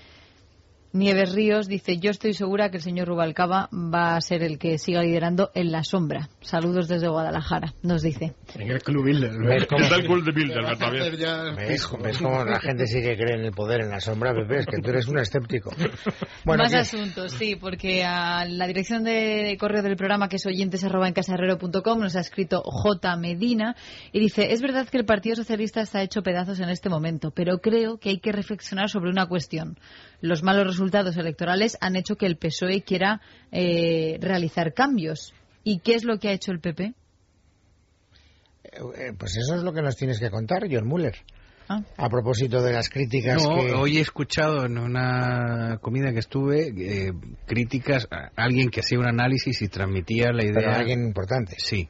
Speaker 8: Nieves Ríos dice: yo estoy segura que el señor Rubalcaba va a ser el que siga liderando en la sombra. Saludos desde Guadalajara, nos dice.
Speaker 3: En el Club Bilderberg.
Speaker 1: ¿Ves cómo la gente sí que cree en el poder en la sombra, Pepe? Es que tú eres un escéptico.
Speaker 8: Bueno, más asuntos, sí, porque a la dirección de correo del programa, que es oyentes@encasarrero.com, nos ha escrito J. Medina y dice: es verdad que el Partido Socialista está hecho pedazos en este momento, pero creo que hay que reflexionar sobre una cuestión. Los malos resultados electorales han hecho que el PSOE quiera realizar cambios. ¿Y qué es lo que ha hecho el PP?
Speaker 1: Pues eso es lo que nos tienes que contar, John Muller. A propósito de las críticas
Speaker 6: hoy he escuchado en una comida que estuve críticas a alguien que hacía un análisis y transmitía la idea...
Speaker 1: Pero alguien importante.
Speaker 6: Sí,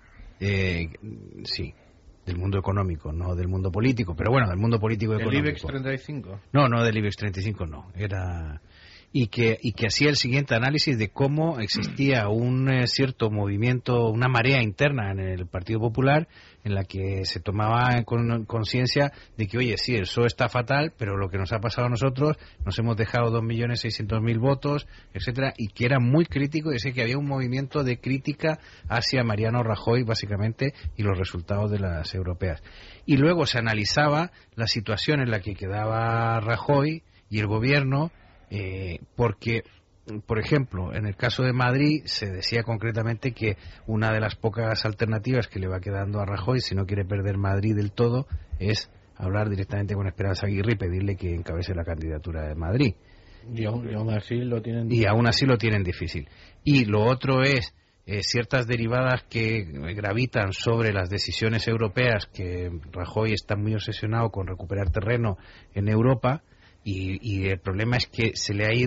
Speaker 6: sí. Del mundo económico, no del mundo político, pero bueno, del mundo político y económico.
Speaker 3: ¿Del IBEX 35?
Speaker 6: No del IBEX 35 no, era... Y que hacía el siguiente análisis de cómo existía un cierto movimiento, una marea interna en el Partido Popular en la que se tomaba conciencia de que, oye, sí, el PSOE está fatal, pero lo que nos ha pasado a nosotros, nos hemos dejado 2.600.000 votos, etcétera, y que era muy crítico, y decía que había un movimiento de crítica hacia Mariano Rajoy, básicamente, y los resultados de las europeas. Y luego se analizaba la situación en la que quedaba Rajoy y el gobierno, porque, por ejemplo, en el caso de Madrid se decía concretamente que una de las pocas alternativas que le va quedando a Rajoy, si no quiere perder Madrid del todo, es hablar directamente con Esperanza Aguirre y pedirle que encabece la candidatura de Madrid.
Speaker 3: Y aún así lo tienen
Speaker 6: difícil. Y aún así lo tienen difícil. Y lo otro es ciertas derivadas que gravitan sobre las decisiones europeas, que Rajoy está muy obsesionado con recuperar terreno en Europa. Y el problema es que se le ha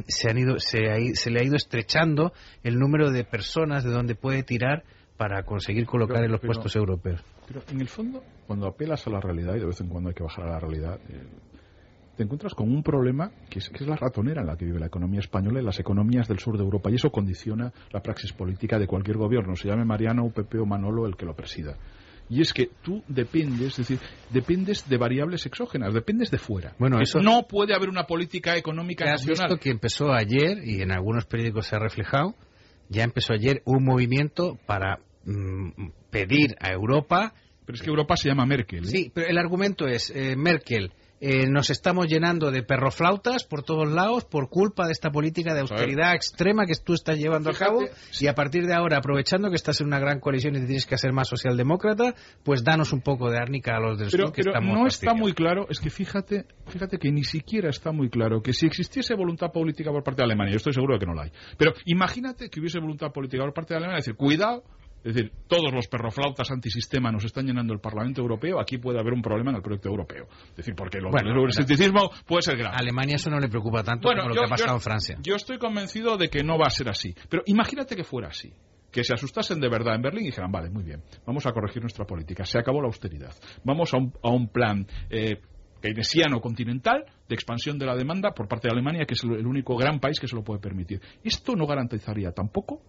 Speaker 6: ido estrechando el número de personas de donde puede tirar para conseguir colocar en los puestos europeos.
Speaker 2: Pero en el fondo, cuando apelas a la realidad, y de vez en cuando hay que bajar a la realidad, te encuentras con un problema que es la ratonera en la que vive la economía española y las economías del sur de Europa, y eso condiciona la praxis política de cualquier gobierno, se llame Mariano, Pepe o Manolo el que lo presida. Y es que tú dependes de variables exógenas, dependes de fuera.
Speaker 6: Bueno, eso
Speaker 2: no puede haber una política económica nacional.
Speaker 6: Esto que empezó ayer, y en algunos periódicos se ha reflejado, ya empezó ayer un movimiento para pedir a Europa...
Speaker 2: Pero es que Europa se llama Merkel.
Speaker 6: Sí, pero el argumento es, Merkel, nos estamos llenando de perroflautas por todos lados por culpa de esta política de austeridad extrema que tú estás llevando a cabo, y a partir de ahora, aprovechando que estás en una gran coalición y te tienes que hacer más socialdemócrata, pues danos un poco de árnica a los del sur, que estamos
Speaker 2: no está muy claro, es que fíjate que ni siquiera está muy claro que si existiese voluntad política por parte de Alemania, yo estoy seguro de que no la hay, pero imagínate que hubiese voluntad política por parte de Alemania, es decir, cuidado. Es decir, todos los perroflautas antisistema nos están llenando el Parlamento Europeo, aquí puede haber un problema en el proyecto europeo. Es decir, porque el escepticismo puede ser grave.
Speaker 6: A Alemania eso no le preocupa tanto como lo que ha pasado en Francia.
Speaker 2: Yo estoy convencido de que no va a ser así. Pero imagínate que fuera así. Que se asustasen de verdad en Berlín y dijeran, vale, muy bien, vamos a corregir nuestra política, se acabó la austeridad. Vamos a un plan keynesiano continental de expansión de la demanda por parte de Alemania, que es el único gran país que se lo puede permitir. Esto no garantizaría tampoco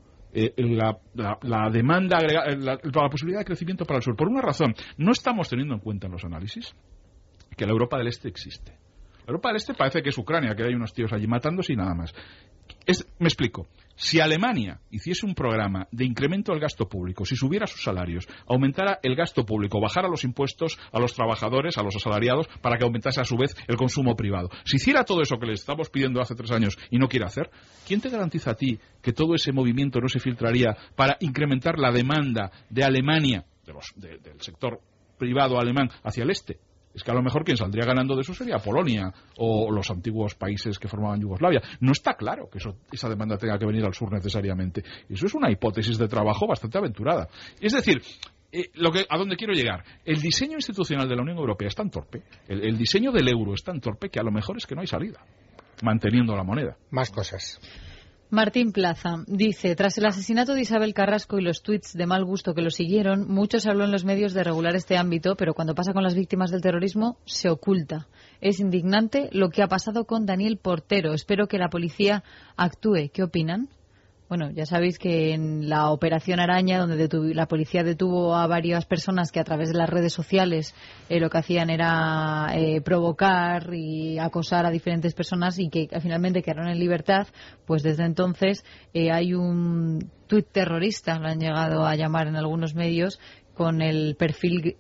Speaker 2: la demanda agregada, la posibilidad de crecimiento para el sur. Por una razón, no estamos teniendo en cuenta en los análisis que la Europa del Este existe. La Europa del Este parece que es Ucrania, que hay unos tíos allí matándose y nada más. Me explico. Si Alemania hiciese un programa de incremento del gasto público, si subiera sus salarios, aumentara el gasto público, bajara los impuestos a los trabajadores, a los asalariados, para que aumentase a su vez el consumo privado, si hiciera todo eso que le estamos pidiendo hace 3 años y no quiere hacer, ¿quién te garantiza a ti que todo ese movimiento no se filtraría para incrementar la demanda de Alemania, del sector privado alemán, hacia el este? Es que a lo mejor quien saldría ganando de eso sería Polonia o los antiguos países que formaban Yugoslavia. No está claro que esa demanda tenga que venir al sur necesariamente. Eso es una hipótesis de trabajo bastante aventurada. Es decir, a dónde quiero llegar. El diseño institucional de la Unión Europea es tan torpe, el diseño del euro es tan torpe que a lo mejor es que no hay salida, manteniendo la moneda.
Speaker 1: Más cosas.
Speaker 8: Martín Plaza dice, tras el asesinato de Isabel Carrasco y los tuits de mal gusto que lo siguieron, mucho se habló en los medios de regular este ámbito, pero cuando pasa con las víctimas del terrorismo, se oculta. Es indignante lo que ha pasado con Daniel Portero. Espero que la policía actúe. ¿Qué opinan? Bueno, ya sabéis que en la Operación Araña, donde la policía detuvo a varias personas que a través de las redes sociales lo que hacían era provocar y acosar a diferentes personas y que finalmente quedaron en libertad, pues desde entonces hay un tuit terrorista, lo han llegado a llamar en algunos medios, con el perfil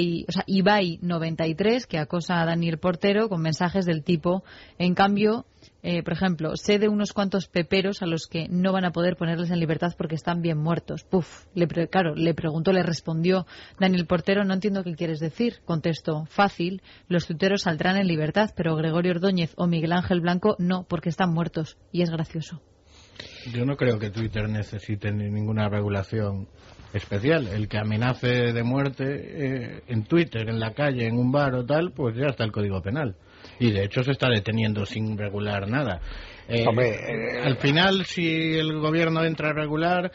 Speaker 8: Ibai 93, que acosa a Daniel Portero con mensajes del tipo, en cambio, por ejemplo, sé de unos cuantos peperos a los que no van a poder ponerles en libertad porque están bien muertos. Le respondió Daniel Portero, no entiendo qué quieres decir. Contestó, fácil, los tuiteros saldrán en libertad, pero Gregorio Ordóñez o Miguel Ángel Blanco no, porque están muertos. Y es gracioso.
Speaker 3: Yo no creo que Twitter necesite ninguna regulación especial. El que amenace de muerte en Twitter, en la calle, en un bar o tal, pues ya está el Código Penal. Y de hecho se está deteniendo sin regular nada. Al final, si el gobierno entra a regular,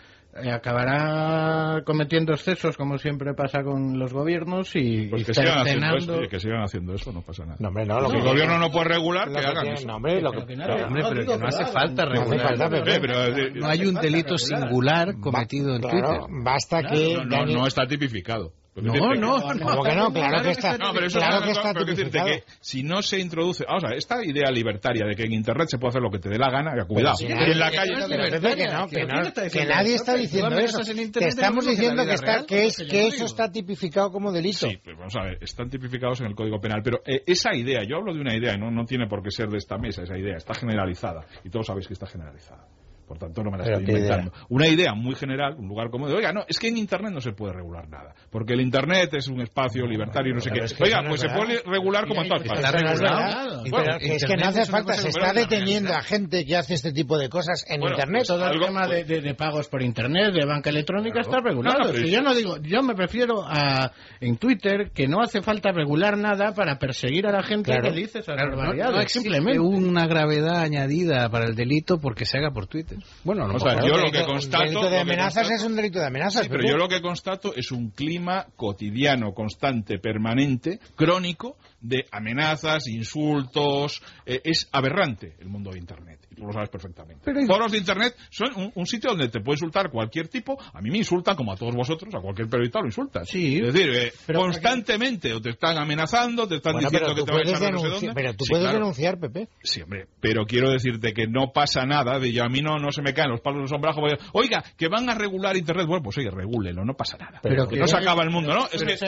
Speaker 3: acabará cometiendo excesos, como siempre pasa con los gobiernos, y
Speaker 2: pues que sigan haciendo eso, no pasa nada.
Speaker 1: No, hombre,
Speaker 2: si el gobierno no puede regular, que hagan eso.
Speaker 6: Pero no hace falta regular. No hay un delito singular cometido en Twitter.
Speaker 1: Basta que...
Speaker 2: No está tipificado.
Speaker 1: No, ¿cómo que no? Claro que está.
Speaker 2: No, pero eso claro que está tipificado. Que si no se introduce, vamos a ver, esta idea libertaria de que en Internet se puede hacer lo que te dé la gana, cuidado. Y en la calle
Speaker 1: que nadie está diciendo eso. Que estamos diciendo que eso está tipificado como delito.
Speaker 2: Sí, pero vamos a ver, están tipificados en el Código Penal, pero esa idea, yo hablo de una idea, no tiene por qué ser de esta mesa, esa idea está generalizada y todos sabéis que está generalizada. Por tanto, no me la estoy inventando. Una idea muy general, un lugar como de, oiga, no, es que en Internet no se puede regular nada, porque el Internet es un espacio libertario y no sé qué. Oiga, pues se puede regular como en todas partes.
Speaker 1: Está regulado. Es que no hace falta, se está deteniendo a gente que hace este tipo de cosas en Internet.
Speaker 3: Todo el tema de pagos por Internet, de banca electrónica, está regulado. Si yo no digo, yo me refiero en Twitter que no hace falta regular nada para perseguir a la gente que dice esas barbaridades.
Speaker 6: No existe una gravedad añadida para el delito porque se haga por Twitter.
Speaker 2: Bueno, yo lo que constato...
Speaker 1: Un delito de amenazas es un delito de amenazas.
Speaker 2: Sí, pero yo lo que constato es un clima cotidiano, constante, permanente, crónico, de amenazas, insultos. Es aberrante el mundo de Internet. Y tú lo sabes perfectamente. Foros de Internet son un sitio donde te puede insultar cualquier tipo. A mí me insultan, como a todos vosotros, a cualquier periodista lo insultan.
Speaker 1: Sí.
Speaker 2: Es decir, constantemente o te están amenazando, te están diciendo que te van a echar no sé dónde.
Speaker 1: Pero tú puedes denunciar, Pepe.
Speaker 2: Sí, hombre, pero quiero decirte que no pasa nada. A mí no no se me caen los palos del sombrajo. Oiga, que van a regular Internet. Bueno, pues oye, regúlenlo, no pasa nada.
Speaker 1: Pero
Speaker 2: que no se acaba el mundo, ¿no? Es que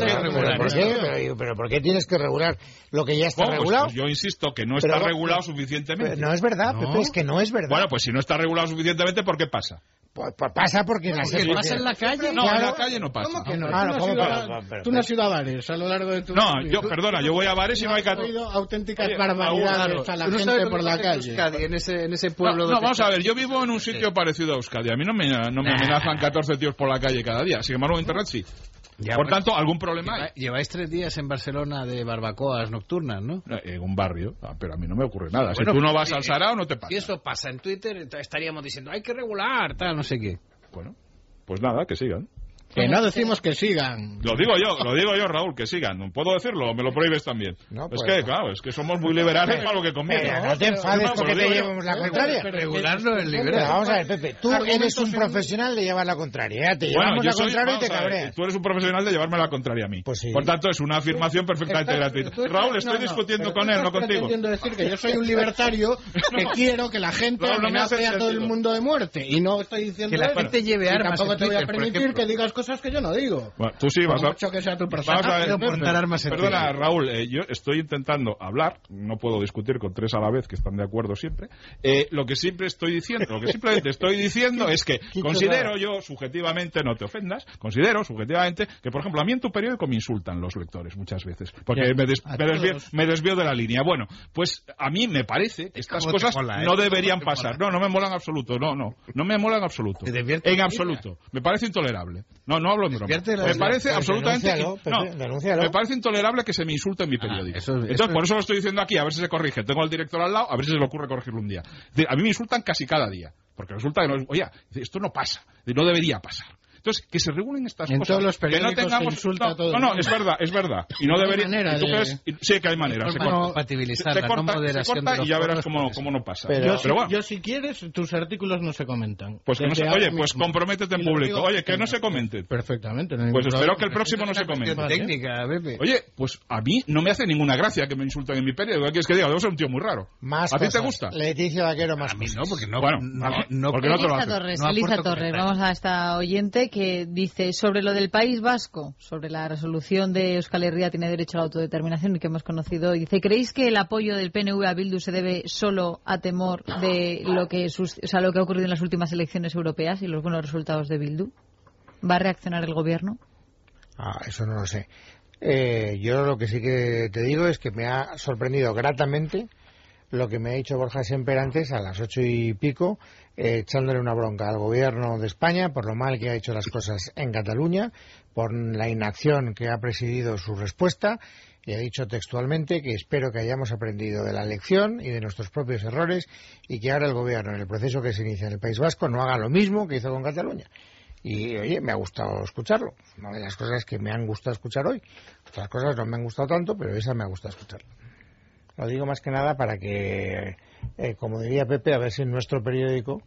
Speaker 1: ¿Pero por qué tienes que regular lo que ya está regulado?
Speaker 2: Pues yo insisto que no está regulado suficientemente.
Speaker 1: No es verdad, Pepe, es que no es verdad.
Speaker 2: Bueno, pues si no está regulado suficientemente, ¿por qué pasa?
Speaker 1: Pues pasa porque
Speaker 3: pasa en la calle.
Speaker 2: No, en la calle no pasa.
Speaker 3: ¿Cómo que no? Tú no has ido a bares a lo largo de tu
Speaker 2: vida. No, yo voy a bares y no hay que...
Speaker 3: Has oído auténticas barbaridades a la gente por la calle.
Speaker 6: Euskadi, en ese pueblo...
Speaker 2: No, vamos a ver, yo vivo en un sitio parecido a Euskadi. A mí no me amenazan 14 tíos por la calle cada día. Sin embargo, en Internet sí. Ya, por tanto, ¿algún problema hay?
Speaker 6: Lleváis 3 días en Barcelona de barbacoas nocturnas, ¿no?
Speaker 2: En un barrio, pero a mí no me ocurre nada. Bueno, si tú no vas al Sarao, no te pasa.
Speaker 6: Si eso pasa en Twitter, estaríamos diciendo, hay que regular, tal, no sé qué.
Speaker 2: Bueno, pues nada, que sigan.
Speaker 3: Que no decimos que sigan.
Speaker 2: Lo digo yo, Raúl, que sigan. ¿Puedo decirlo o me lo prohíbes también?
Speaker 1: No,
Speaker 2: pues claro, es que somos muy liberales para lo que conviene.
Speaker 1: Pero no te enfades porque te llevamos la contraria.
Speaker 6: Regularlo es liberal.
Speaker 1: Vamos a ver, Pepe, tú eres un profesional de llevar la contraria. Te llevamos la contraria y te cabreas.
Speaker 2: Tú eres un profesional de llevarme la contraria a mí.
Speaker 1: Pues sí.
Speaker 2: Por tanto, es una afirmación perfectamente gratuita. Raúl, estoy discutiendo con él, no contigo.
Speaker 3: Estoy decir que yo soy un libertario que quiero que la gente amenace a todo el mundo de muerte. Y no estoy diciendo
Speaker 6: que la gente lleve armas.
Speaker 3: Tampoco te voy a permitir que digas cosas que yo no digo.
Speaker 2: Bueno, tú sí vas
Speaker 3: mucho que sea tu persona.
Speaker 2: Perdona, Raúl, yo estoy intentando hablar, no puedo discutir con 3 a la vez que están de acuerdo siempre. Lo que simplemente estoy diciendo es que considero yo subjetivamente, no te ofendas, considero subjetivamente que, por ejemplo, a mí en tu periódico me insultan los lectores muchas veces, porque me desvío de la línea. Bueno, pues a mí me parece que estas cosas no deberían pasar. No me molan en absoluto, no me molan en absoluto. En absoluto. Me parece intolerable. No hablo en broma. Me parece absolutamente... me parece intolerable que se me insulte en mi periódico. Entonces, por eso lo estoy diciendo aquí, a ver si se corrige. Tengo al director al lado, a ver si se le ocurre corregirlo un día. A mí me insultan casi cada día, porque resulta que no, oye, esto no pasa, no debería pasar. Entonces, que se regulen estas cosas.
Speaker 3: En todos los periódicos que no tengamos... se insulta todo.
Speaker 2: No, es verdad. Y no debería... Sí que hay maneras.
Speaker 6: Se corta
Speaker 2: y ya verás cómo no pasa.
Speaker 3: Pero bueno. Yo, si quieres, tus artículos no se comentan.
Speaker 2: Pues pues comprométete en público. Oye, que no se comenten.
Speaker 3: Perfectamente.
Speaker 2: Pues espero que el próximo no se comente.
Speaker 6: Técnica, Pepe.
Speaker 2: Oye, pues a mí no me hace ninguna gracia que me insulten en mi periódico. ¿Qué quieres que diga? Debo ser un tío muy raro. ¿A ti te gusta?
Speaker 1: Leticia Vaquero más.
Speaker 6: A mí no, porque no.
Speaker 2: Bueno, porque no te lo haces.
Speaker 8: Elisa Torres, vamos a esta oyente que dice sobre lo del País Vasco, sobre la resolución de Euskal Herria tiene derecho a la autodeterminación y que hemos conocido, dice, ¿creéis que el apoyo del PNV a Bildu se debe solo a temor de lo que ha ocurrido en las últimas elecciones europeas y los buenos resultados de Bildu? ¿Va a reaccionar el gobierno?
Speaker 1: Eso no lo sé. Yo lo que sí que te digo es que me ha sorprendido gratamente lo que me ha dicho Borja Semper antes, a las 8 y pico, echándole una bronca al gobierno de España por lo mal que ha hecho las cosas en Cataluña, por la inacción que ha presidido su respuesta, y ha dicho textualmente que espero que hayamos aprendido de la lección y de nuestros propios errores y que ahora el gobierno, en el proceso que se inicia en el País Vasco, no haga lo mismo que hizo con Cataluña. Y, oye, me ha gustado escucharlo. Una de las cosas que me han gustado escuchar hoy. Otras cosas no me han gustado tanto, pero esa me ha gustado escucharlo. Lo digo más que nada para que, como diría Pepe, a ver si en nuestro periódico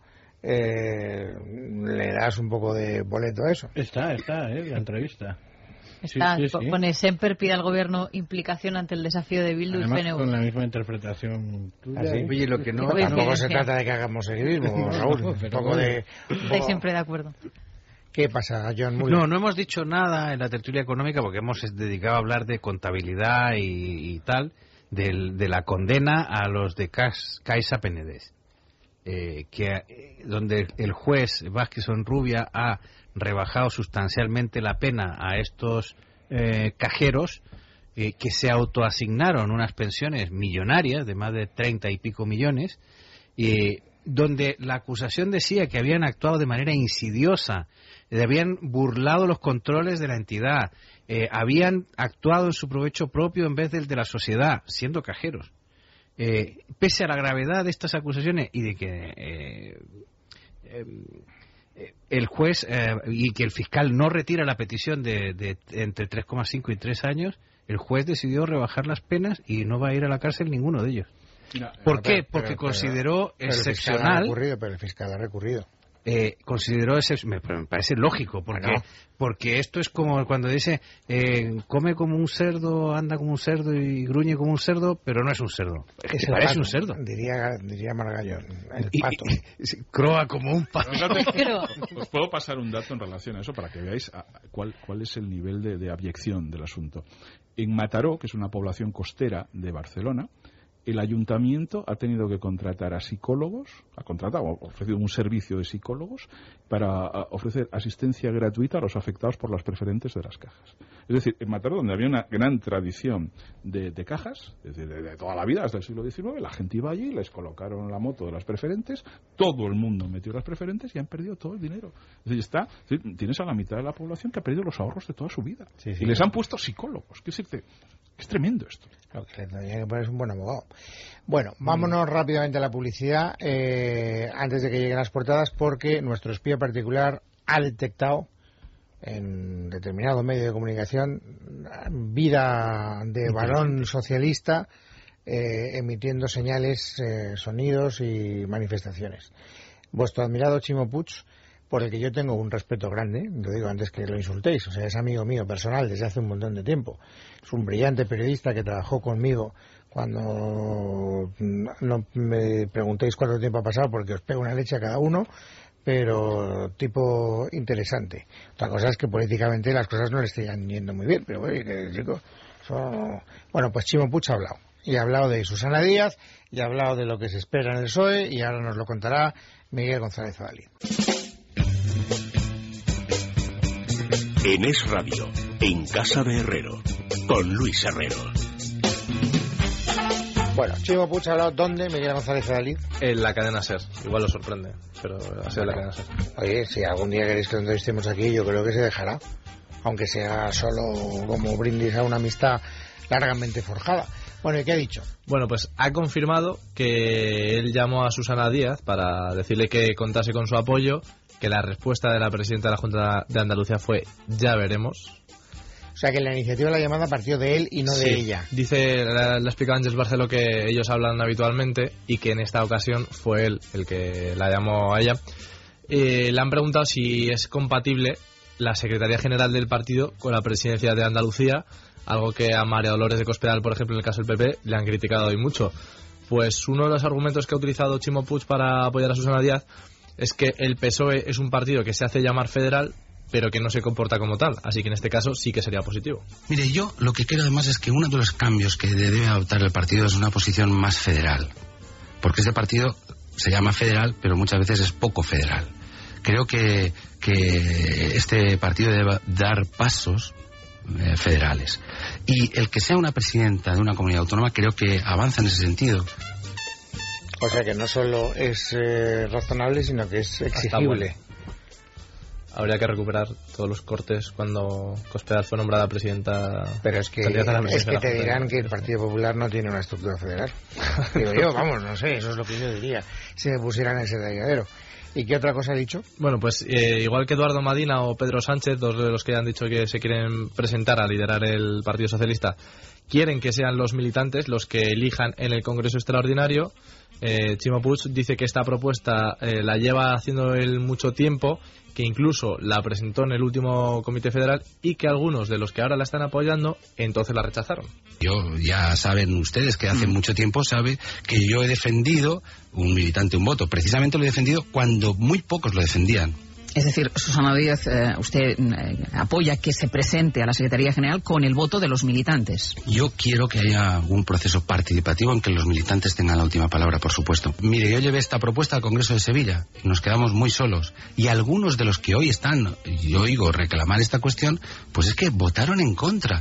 Speaker 1: le das un poco de boleto a eso.
Speaker 3: Está, la entrevista.
Speaker 8: Está, sí. Pone Semper pide al gobierno implicación ante el desafío de Bildu y PNV.
Speaker 3: Con la misma interpretación tuya.
Speaker 6: Oye, lo que no...
Speaker 1: Tampoco se trata de que hagamos seguidismo, Raúl. Un poco de...
Speaker 8: Estáis siempre de acuerdo.
Speaker 1: ¿Qué pasa, John?
Speaker 6: No hemos dicho nada en la tertulia económica porque hemos dedicado a hablar de contabilidad y tal, de la condena a los de Caixa Penedès, donde el juez Vázquez Onrubia ha rebajado sustancialmente la pena a estos cajeros que se autoasignaron unas pensiones millonarias de más de 30 y pico millones, donde la acusación decía que habían actuado de manera insidiosa, habían burlado los controles de la entidad, habían actuado en su provecho propio en vez del de la sociedad, siendo cajeros. Pese a la gravedad de estas acusaciones y de que el juez y que el fiscal no retira la petición de entre 3,5 y 3 años, el juez decidió rebajar las penas y no va a ir a la cárcel ninguno de ellos. ¿Por qué? Porque consideró excepcional...
Speaker 1: Pero el fiscal ha recurrido.
Speaker 6: consideró ese, me parece lógico, porque esto es como cuando dice come como un cerdo, anda como un cerdo y gruñe como un cerdo, pero no es un cerdo, es parece pato, un cerdo,
Speaker 1: diría Margallón, el pato.
Speaker 6: Croa como un pato.
Speaker 2: Os puedo pasar un dato en relación a eso para que veáis cuál es el nivel de abyección del asunto. En Mataró, que es una población costera de Barcelona, el ayuntamiento ha tenido que contratar a psicólogos, ha ofrecido un servicio de psicólogos para ofrecer asistencia gratuita a los afectados por las preferentes de las cajas. Es decir, en Mataró, donde había una gran tradición de cajas, de toda la vida, hasta el siglo XIX, la gente iba allí, les colocaron la moto de las preferentes, todo el mundo metió las preferentes y han perdido todo el dinero. Es decir, tienes a la mitad de la población que ha perdido los ahorros de toda su vida. Sí. Y les han puesto psicólogos. Es tremendo esto.
Speaker 1: Lo que le tendría que poner es un buen abogado. Bueno, vámonos rápidamente a la publicidad antes de que lleguen las portadas, porque nuestro espía particular ha detectado en determinado medio de comunicación vida de varón socialista emitiendo señales, sonidos y manifestaciones. Vuestro admirado Chimo Puig, por el que yo tengo un respeto grande, lo digo antes que lo insultéis, o sea, es amigo mío personal desde hace un montón de tiempo. Es un brillante periodista que trabajó conmigo cuando no me preguntéis cuánto tiempo ha pasado porque os pego una leche a cada uno, pero tipo interesante. Otra cosa es que políticamente las cosas no le estén yendo muy bien, pero bueno, pues Chimo Puig ha hablado. Y ha hablado de Susana Díaz, y ha hablado de lo que se espera en el PSOE, y ahora nos lo contará Miguel González Adalid.
Speaker 10: En Es Radio, en Casa de Herrero, con Luis Herrero.
Speaker 1: Bueno, Chimo Puig ha hablado, ¿dónde, Miguel González Adalid?
Speaker 11: En la cadena SER, igual lo sorprende, pero ha sido la cadena SER.
Speaker 1: Oye, si algún día queréis que lo entrevistemos aquí, yo creo que se dejará, aunque sea solo como brindis a una amistad largamente forjada. Bueno, ¿y qué ha dicho?
Speaker 11: Bueno, pues ha confirmado que él llamó a Susana Díaz para decirle que contase con su apoyo, que la respuesta de la presidenta de la Junta de Andalucía fue ya veremos.
Speaker 1: O sea, que la iniciativa de la llamada partió de él y no de ella.
Speaker 11: Dice, le ha explicado Ángels Barceló que ellos hablan habitualmente y que en esta ocasión fue él el que la llamó a ella. Le han preguntado si es compatible la Secretaría General del partido con la presidencia de Andalucía, algo que a María Dolores de Cospedal, por ejemplo, en el caso del PP, le han criticado hoy mucho. Pues uno de los argumentos que ha utilizado Chimo Puig para apoyar a Susana Díaz es que el PSOE es un partido que se hace llamar federal, pero que no se comporta como tal, así que en este caso sí que sería positivo.
Speaker 12: Mire, yo lo que creo además es que uno de los cambios que debe adoptar el partido es una posición más federal, porque este partido se llama federal, pero muchas veces es poco federal. Creo que este partido debe dar pasos federales, y el que sea una presidenta de una comunidad autónoma creo que avanza en ese sentido.
Speaker 1: O sea que no solo es razonable, sino que es exigible.
Speaker 11: Habría que recuperar todos los cortes cuando Cospedal fue nombrada presidenta.
Speaker 1: Pero es que te dirán que el Partido Popular no tiene una estructura federal. Digo yo, vamos, no sé, eso es lo que yo diría si me pusieran ese talladero. ¿Y qué otra cosa ha dicho?
Speaker 11: Bueno, pues igual que Eduardo Madina o Pedro Sánchez, dos de los que han dicho que se quieren presentar a liderar el Partido Socialista, quieren que sean los militantes los que elijan en el Congreso Extraordinario. Chimo Puig dice que esta propuesta la lleva haciendo él mucho tiempo, que incluso la presentó en el último Comité Federal y que algunos de los que ahora la están apoyando entonces la rechazaron.
Speaker 12: Ya saben ustedes que hace mucho tiempo sabe que yo he defendido un militante, un voto. Precisamente lo he defendido cuando muy pocos lo defendían.
Speaker 13: Es decir, Susana Díaz, usted apoya que se presente a la Secretaría General con el voto de los militantes.
Speaker 12: Yo quiero que haya un proceso participativo en que los militantes tengan la última palabra, por supuesto. Mire, yo llevé esta propuesta al Congreso de Sevilla y nos quedamos muy solos. Y algunos de los que hoy están, yo oigo reclamar esta cuestión, pues es que votaron en contra.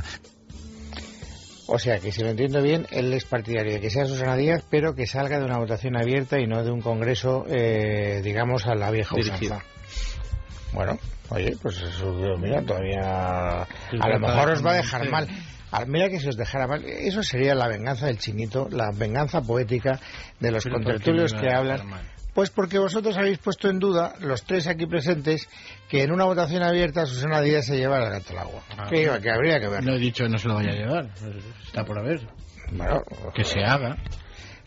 Speaker 1: O sea, que si lo entiendo bien, él es partidario de que sea Susana Díaz, pero que salga de una votación abierta y no de un Congreso, digamos, a la vieja usanza. Bueno, oye, pues eso, mira, todavía a lo mejor os va a dejar mal. Mira que si os dejara mal, eso sería la venganza del Chinito, la venganza poética de los contertulios que hablan. Pues porque vosotros habéis puesto en duda, los tres aquí presentes, que en una votación abierta Susana Díaz se lleva el gato al agua. Que habría que ver.
Speaker 3: No he dicho que no se lo vaya a llevar, está por haber.
Speaker 1: Bueno,
Speaker 3: que se haga.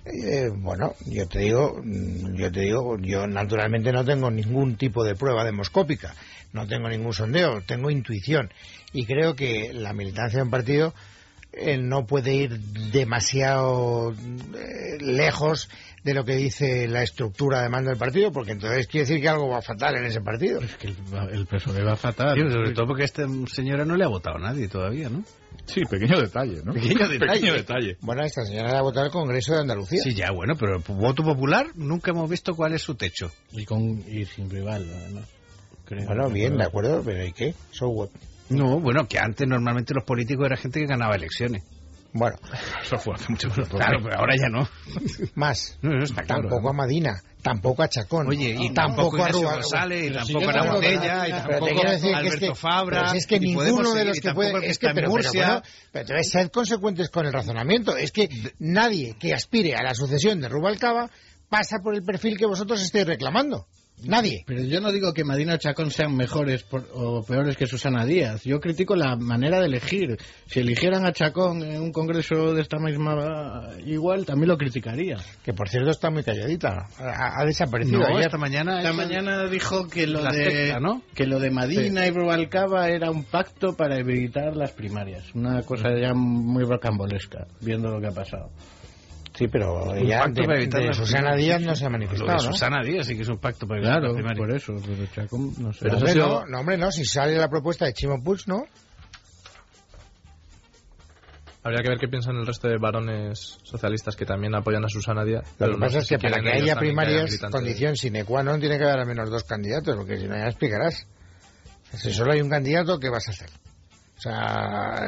Speaker 1: Bueno, yo te digo, yo naturalmente no tengo ningún tipo de prueba demoscópica, no tengo ningún sondeo, tengo intuición, y creo que la militancia de un partido no puede ir demasiado lejos de lo que dice la estructura de mando del partido, porque entonces quiere decir que algo va fatal en ese partido.
Speaker 3: Es que el PSOE va fatal.
Speaker 6: Sí, sobre todo porque esta señora no le ha votado a nadie todavía, ¿no?
Speaker 2: Sí, pequeño detalle, ¿no?
Speaker 6: Pequeño detalle.
Speaker 1: Bueno, esta señora le ha votado al Congreso de Andalucía.
Speaker 6: Sí, ya, bueno, pero el voto popular nunca hemos visto cuál es su techo.
Speaker 3: Y sin rival, además.
Speaker 1: Bueno, bien, de acuerdo, pero ¿y qué? So what?
Speaker 6: No, bueno, que antes normalmente los políticos era gente que ganaba elecciones.
Speaker 1: Bueno,
Speaker 2: eso fue hace mucho tiempo.
Speaker 6: Claro, pero ahora ya no.
Speaker 1: Más.
Speaker 6: No está claro,
Speaker 1: tampoco a Madina, tampoco a Chacón.
Speaker 6: Oye, y tampoco a González, y tampoco a la Botella, y tampoco a Alberto Fabra.
Speaker 1: Es que ninguno de los que puede. Es que, pero entonces sed consecuentes con el razonamiento. Es que nadie que aspire a la sucesión de Rubalcaba pasa por el perfil que vosotros estáis reclamando. Nadie.
Speaker 3: Pero yo no digo que Madina o Chacón sean mejores o peores que Susana Díaz. Yo critico la manera de elegir. Si eligieran a Chacón en un congreso de esta misma igual, también lo criticaría.
Speaker 1: Que por cierto está muy calladita. Ha desaparecido.
Speaker 6: No, esta mañana
Speaker 3: dijo que lo de Madina y Rubalcaba era un pacto para evitar las primarias. Una cosa ya muy rocambolesca, viendo lo que ha pasado.
Speaker 1: Sí, pero ella de Susana Díaz no se ha manifestado,
Speaker 6: ¿no? Susana Díaz sí que es un pacto para evitar las primarias.
Speaker 3: Por eso, pero Chacón no sé.
Speaker 1: Pero hombre, no, si sale la propuesta de Chimo Puig, ¿no?
Speaker 11: Habría que ver qué piensan el resto de varones socialistas que también apoyan a Susana Díaz.
Speaker 1: Lo que pasa es que para que haya primarias, condición sine qua non, tiene que haber al menos 2 candidatos, porque si no ya explicarás. Si solo hay un candidato, ¿qué vas a hacer? O sea...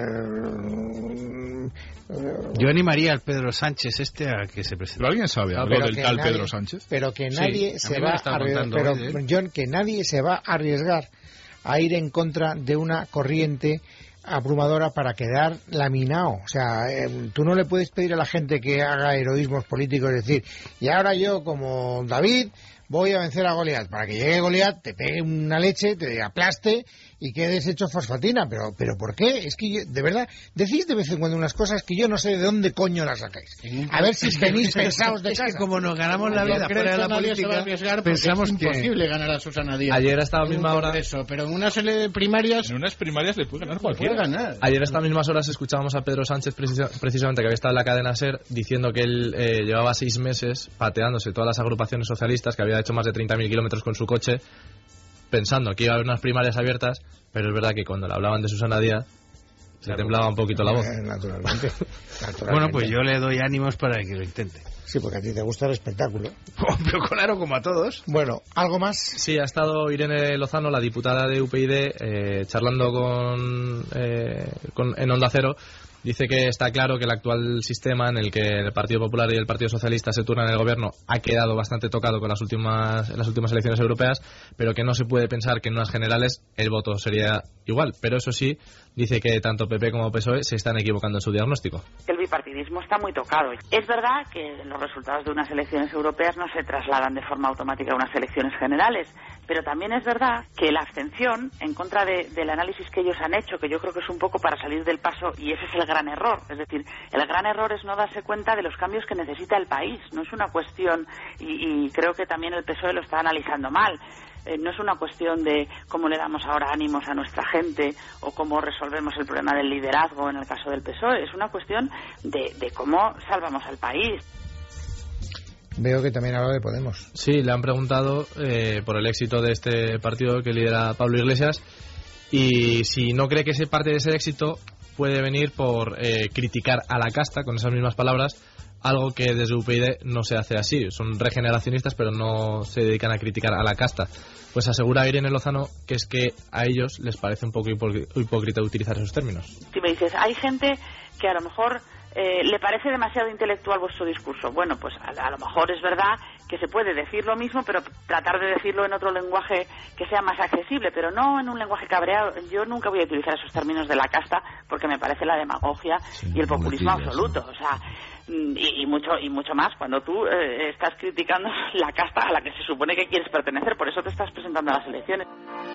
Speaker 6: Yo animaría al Pedro Sánchez a que se presente.
Speaker 2: ¿Pero alguien sabe algo del tal Pedro Sánchez?
Speaker 1: Pero que nadie se va a arriesgar, John, que nadie se va a arriesgar a ir en contra de una corriente abrumadora para quedar laminado. O sea, tú no le puedes pedir a la gente que haga heroísmos políticos, es decir, y ahora yo como David voy a vencer a Goliat. Para que llegue Goliat, te pegue una leche, te aplaste y quedes hecho fosfatina. Pero ¿por qué? Es que, de verdad, decís de vez en cuando unas cosas que yo no sé de dónde coño las sacáis. A ver si venís pensados de casa.
Speaker 6: Es que como nos ganamos la vida fuera de la política,
Speaker 3: pensamos que es imposible ganar a Susana Díaz.
Speaker 11: Ayer a esta misma hora...
Speaker 3: Pero en una serie de primarias...
Speaker 2: En unas primarias le puede ganar cualquiera.
Speaker 11: Ayer a estas mismas horas escuchábamos a Pedro Sánchez, precisamente, que había estado en la cadena SER, diciendo que él llevaba 6 meses pateándose todas las agrupaciones socialistas, que había hecho más de 30.000 kilómetros con su coche, pensando que iba a haber unas primarias abiertas, pero es verdad que cuando le hablaban de Susana Díaz se temblaba un poquito la voz.
Speaker 1: Naturalmente.
Speaker 6: Bueno, pues yo le doy ánimos para que lo intente.
Speaker 1: Sí, porque a ti te gusta el espectáculo.
Speaker 6: Pero claro, como a todos.
Speaker 1: Bueno, ¿algo más?
Speaker 11: Sí, ha estado Irene Lozano, la diputada de UPyD, charlando en Onda Cero. Dice que está claro que el actual sistema en el que el Partido Popular y el Partido Socialista se turnan en el gobierno ha quedado bastante tocado con las últimas elecciones europeas, pero que no se puede pensar que en unas generales el voto sería igual. Pero eso sí, dice que tanto PP como PSOE se están equivocando en su diagnóstico.
Speaker 14: El bipartidismo está muy tocado. Es verdad que los resultados de unas elecciones europeas no se trasladan de forma automática a unas elecciones generales, pero también es verdad que la abstención, en contra del análisis que ellos han hecho, que yo creo que es un poco para salir del paso, y ese es el gran error. Es decir, el gran error es no darse cuenta de los cambios que necesita el país. No es una cuestión, y creo que también el PSOE lo está analizando mal, no es una cuestión de cómo le damos ahora ánimos a nuestra gente o cómo resolvemos el problema del liderazgo en el caso del PSOE. Es una cuestión de cómo salvamos al país.
Speaker 1: Veo que también habla de Podemos.
Speaker 11: Sí, le han preguntado por el éxito de este partido que lidera Pablo Iglesias y si no cree que parte de ese éxito puede venir por criticar a la casta, con esas mismas palabras, algo que desde UPyD no se hace así. Son regeneracionistas, pero no se dedican a criticar a la casta. Pues asegura Irene Lozano que es que a ellos les parece un poco hipócrita utilizar esos términos.
Speaker 14: Si me dices, hay gente que a lo mejor le parece demasiado intelectual vuestro discurso. Bueno, pues a lo mejor es verdad que se puede decir lo mismo, pero tratar de decirlo en otro lenguaje que sea más accesible, pero no en un lenguaje cabreado. Yo nunca voy a utilizar esos términos de la casta porque me parece la demagogia y el populismo absoluto. O sea, y mucho más cuando tú estás criticando la casta a la que se supone que quieres pertenecer. Por eso te estás presentando a las elecciones.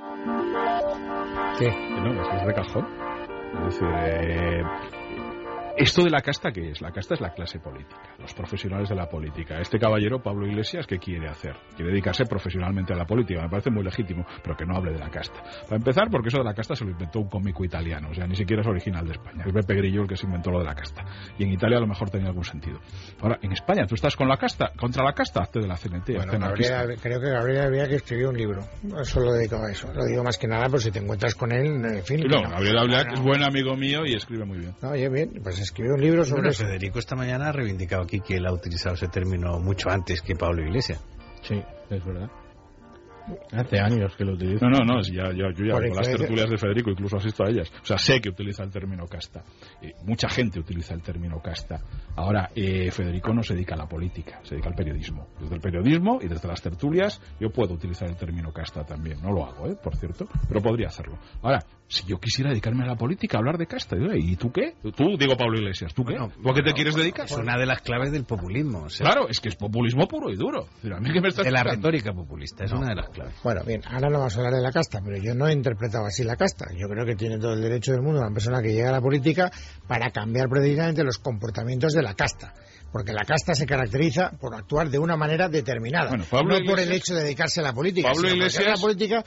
Speaker 2: ¿Qué? No, es de cajón. Es decir, ¿Esto de la casta qué es? La casta es la clase política, los profesionales de la política. Este caballero, Pablo Iglesias, ¿qué quiere hacer? Quiere dedicarse profesionalmente a la política. Me parece muy legítimo, pero que no hable de la casta. Para empezar, porque eso de la casta se lo inventó un cómico italiano, o sea, ni siquiera es original de España. Es Beppe Grillo el que se inventó lo de la casta. Y en Italia a lo mejor tenía algún sentido. Ahora, en España, ¿tú estás con la casta? ¿Contra la casta? Hazte de la CNT.
Speaker 1: Bueno, creo que Gabriel habría que escribir un libro. Eso lo dedico a eso. Lo digo más que nada, pero si te encuentras con él, en fin...
Speaker 2: No, Gabriel Albiac es buen amigo mío y escribe muy bien.
Speaker 1: Oye, bien, pues escribe un libro sobre eso.
Speaker 6: Federico esta mañana ha reivindicado aquí que él ha utilizado ese término mucho antes que Pablo Iglesias.
Speaker 3: Sí, es verdad. Hace años que lo utiliza.
Speaker 2: No, yo ya con las tertulias de Federico incluso asisto a ellas. O sea, sé que utiliza el término casta. Mucha gente utiliza el término casta. Ahora, Federico no se dedica a la política, se dedica al periodismo. Desde el periodismo y desde las tertulias yo puedo utilizar el término casta también. No lo hago, por cierto, pero podría hacerlo. Ahora, si yo quisiera dedicarme a la política, a hablar de casta, ¿y tú qué? Tú, digo Pablo Iglesias, ¿tú qué? ¿Tú a qué te quieres dedicar?
Speaker 6: Es una de las claves del populismo. O sea,
Speaker 2: claro, es que es populismo puro y duro. ¿A mí qué me estás
Speaker 6: de la retórica populista, es una de las claves.
Speaker 1: Bueno, bien, ahora no vamos a hablar de la casta, pero yo no he interpretado así la casta. Yo creo que tiene todo el derecho del mundo una persona que llega a la política para cambiar precisamente los comportamientos de la casta. Porque la casta se caracteriza por actuar de una manera determinada, no por el hecho de dedicarse a la política,
Speaker 2: Pablo
Speaker 1: sino
Speaker 2: Iglesias...
Speaker 1: a la política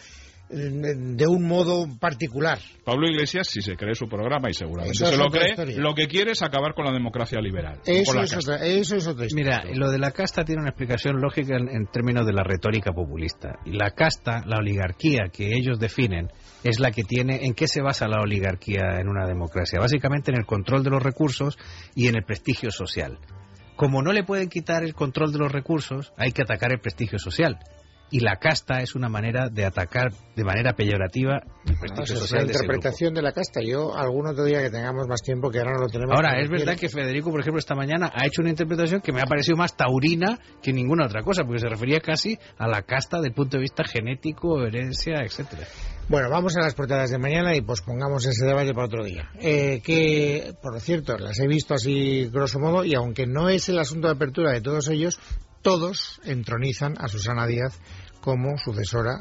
Speaker 1: de un modo particular.
Speaker 2: Pablo Iglesias, si se cree su programa, y seguramente se lo cree, lo que quiere es acabar con la democracia liberal.
Speaker 1: Eso es otra historia.
Speaker 6: Mira, lo de la casta tiene una explicación lógica en términos de la retórica populista. Y la casta, la oligarquía que ellos definen, es la que tiene... ¿En qué se basa la oligarquía en una democracia? Básicamente en el control de los recursos y en el prestigio social. Como no le pueden quitar el control de los recursos, hay que atacar el prestigio social. Y la casta es una manera de atacar de manera peyorativa el prestigio social de ese grupo.
Speaker 1: La interpretación de la casta. Yo, algún otro día que tengamos más tiempo, que ahora no lo tenemos...
Speaker 6: Ahora, es verdad que Federico, por ejemplo, esta mañana ha hecho una interpretación que me ha parecido más taurina que ninguna otra cosa, porque se refería casi a la casta desde el punto de vista genético, herencia, etcétera.
Speaker 1: Bueno, vamos a las portadas de mañana y pospongamos ese debate para otro día. Que, por cierto, las he visto así grosso modo, y aunque no es el asunto de apertura de todos ellos, todos entronizan a Susana Díaz como sucesora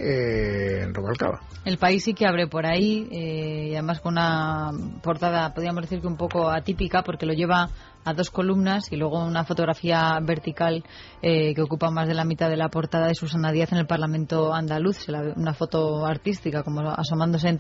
Speaker 1: de Rubalcaba.
Speaker 8: El País sí que abre por ahí, y además con una portada, podríamos decir que un poco atípica, porque lo lleva a dos columnas y luego una fotografía vertical que ocupa más de la mitad de la portada de Susana Díaz en el Parlamento andaluz. Una foto artística, como asomándose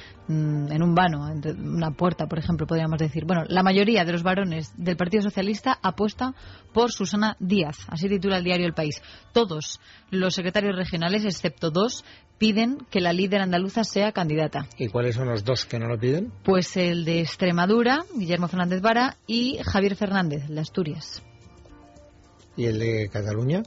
Speaker 8: en un vano, entre una puerta, por ejemplo, podríamos decir. Bueno, la mayoría de los varones del Partido Socialista apuesta por Susana Díaz, así titula el diario El País. Todos los secretarios regionales, excepto dos, piden que la líder andaluza sea candidata.
Speaker 1: ¿Y cuáles son los dos que no lo piden?
Speaker 8: Pues el de Extremadura, Guillermo Fernández Vara, y Javier Fernández, de Asturias.
Speaker 1: ¿Y el de Cataluña?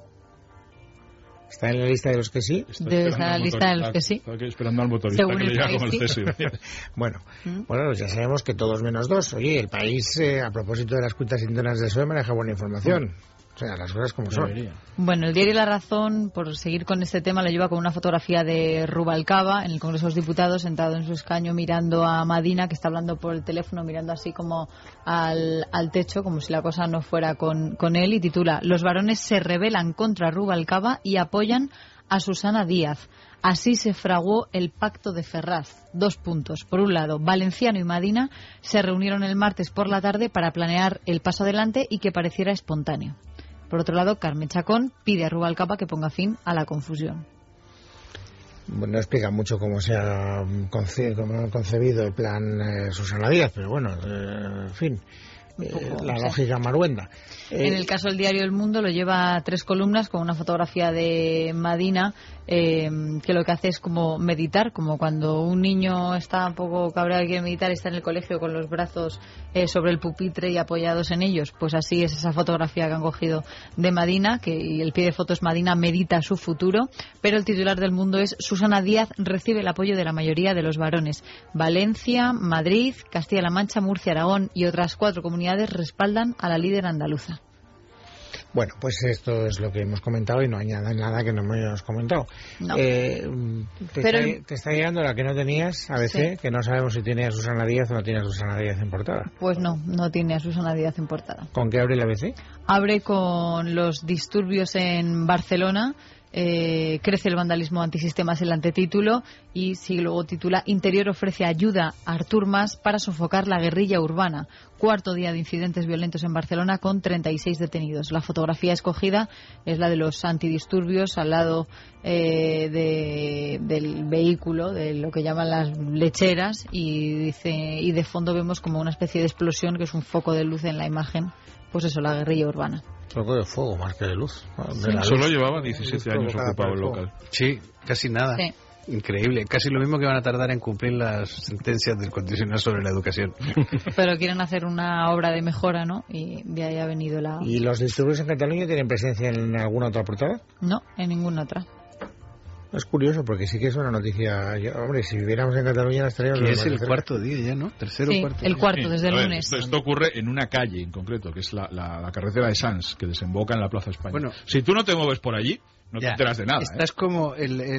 Speaker 1: ¿Está en la lista de los que sí?
Speaker 8: Está en la lista de los que sí.
Speaker 2: Está esperando al motorista que le llega con el cese.
Speaker 1: Bueno, ya sabemos que todos menos dos. Oye, el País, a propósito de las cuentas internas de PSOE, maneja buena información. O sea, las cosas como son.
Speaker 8: Bueno, el diario La Razón, por seguir con este tema, lo lleva con una fotografía de Rubalcaba en el Congreso de los Diputados, sentado en su escaño mirando a Madina, que está hablando por el teléfono, mirando así como al techo, como si la cosa no fuera con él, y titula: Los varones se rebelan contra Rubalcaba y apoyan a Susana Díaz. Así se fraguó el pacto de Ferraz. 2 puntos. Por un lado, Valenciano y Madina se reunieron el martes por la tarde para planear el paso adelante y que pareciera espontáneo. Por otro lado, Carmen Chacón pide a Rubalcaba que ponga fin a la confusión.
Speaker 1: Bueno, no explica mucho cómo se ha concebido el plan Susana Díaz, pero bueno, en fin, la lógica maruenda.
Speaker 8: En el caso del diario El Mundo lo lleva 3 columnas con una fotografía de Madina, que lo que hace es como meditar, como cuando un niño está un poco cabreado y quiere meditar y está en el colegio con los brazos sobre el pupitre y apoyados en ellos. Pues así es esa fotografía que han cogido de Madina, y el pie de foto es Madina medita su futuro, pero el titular del Mundo es: Susana Díaz recibe el apoyo de la mayoría de los varones. Valencia, Madrid, Castilla-La Mancha, Murcia, Aragón y otras 4 comunidades respaldan a la líder andaluza.
Speaker 1: Bueno, pues esto es lo que hemos comentado y no hay nada que no hemos comentado.
Speaker 8: No.
Speaker 1: Te está llegando la que no tenías, ABC, sí. Que no sabemos si tiene a Susana Díaz o no tiene a Susana Díaz en portada.
Speaker 8: Pues no tiene a Susana Díaz en portada.
Speaker 1: ¿Con qué abre el ABC?
Speaker 8: Abre con los disturbios en Barcelona, crece el vandalismo antisistema, es el antetítulo, y sigue luego titula: Interior ofrece ayuda a Artur Mas para sofocar la guerrilla urbana. Cuarto día de incidentes violentos en Barcelona con 36 detenidos. La fotografía escogida es la de los antidisturbios al lado del vehículo, de lo que llaman las lecheras, y de fondo vemos como una especie de explosión, que es un foco de luz en la imagen. Pues eso, la guerrilla urbana.
Speaker 1: Foco de fuego más que de luz.
Speaker 2: Solo llevaba 17 años ocupado el local.
Speaker 6: Sí, casi nada. Sí. Increíble, casi lo mismo que van a tardar en cumplir las sentencias del Constitucional sobre la educación.
Speaker 8: Pero quieren hacer una obra de mejora, ¿no? Y de ahí ha venido la...
Speaker 1: ¿Y los disturbios en Cataluña tienen presencia en alguna otra portada?
Speaker 8: No, en ninguna otra.
Speaker 1: Es curioso, porque sí que es una noticia... Hombre, si viviéramos en Cataluña estaríamos...
Speaker 6: Que es el cuarto día ya, ¿no? Tercero o cuarto.
Speaker 8: El cuarto, desde el lunes.
Speaker 2: Esto ocurre en una calle en concreto, que es la carretera de Sants, que desemboca en la Plaza España.
Speaker 6: Bueno,
Speaker 2: si tú no te mueves por allí, no te enteras de nada.
Speaker 6: Estás como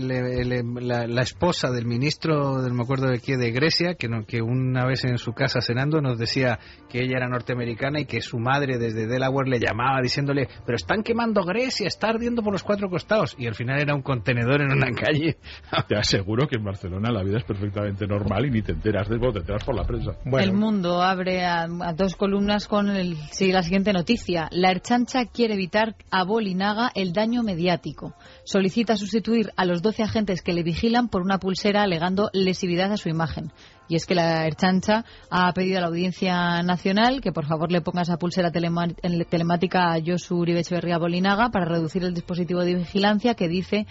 Speaker 6: la esposa del ministro, no me acuerdo de qué, de Grecia, que una vez en su casa cenando nos decía que ella era norteamericana y que su madre desde Delaware le llamaba diciéndole: pero están quemando Grecia, está ardiendo por los cuatro costados. Y al final era un contenedor en una calle.
Speaker 2: Te aseguro que en Barcelona la vida es perfectamente normal y ni te enteras te enteras por la prensa.
Speaker 8: Bueno. El Mundo abre a dos columnas con la siguiente noticia: la Ertzaintza quiere evitar a Bolinaga el daño mediático. Solicita sustituir a los 12 agentes que le vigilan por una pulsera alegando lesividad a su imagen. Y es que la Ertzaintza ha pedido a la Audiencia Nacional que por favor le ponga esa pulsera telemática a Josu Uribe Etxeberria Bolinaga para reducir el dispositivo de vigilancia, que dice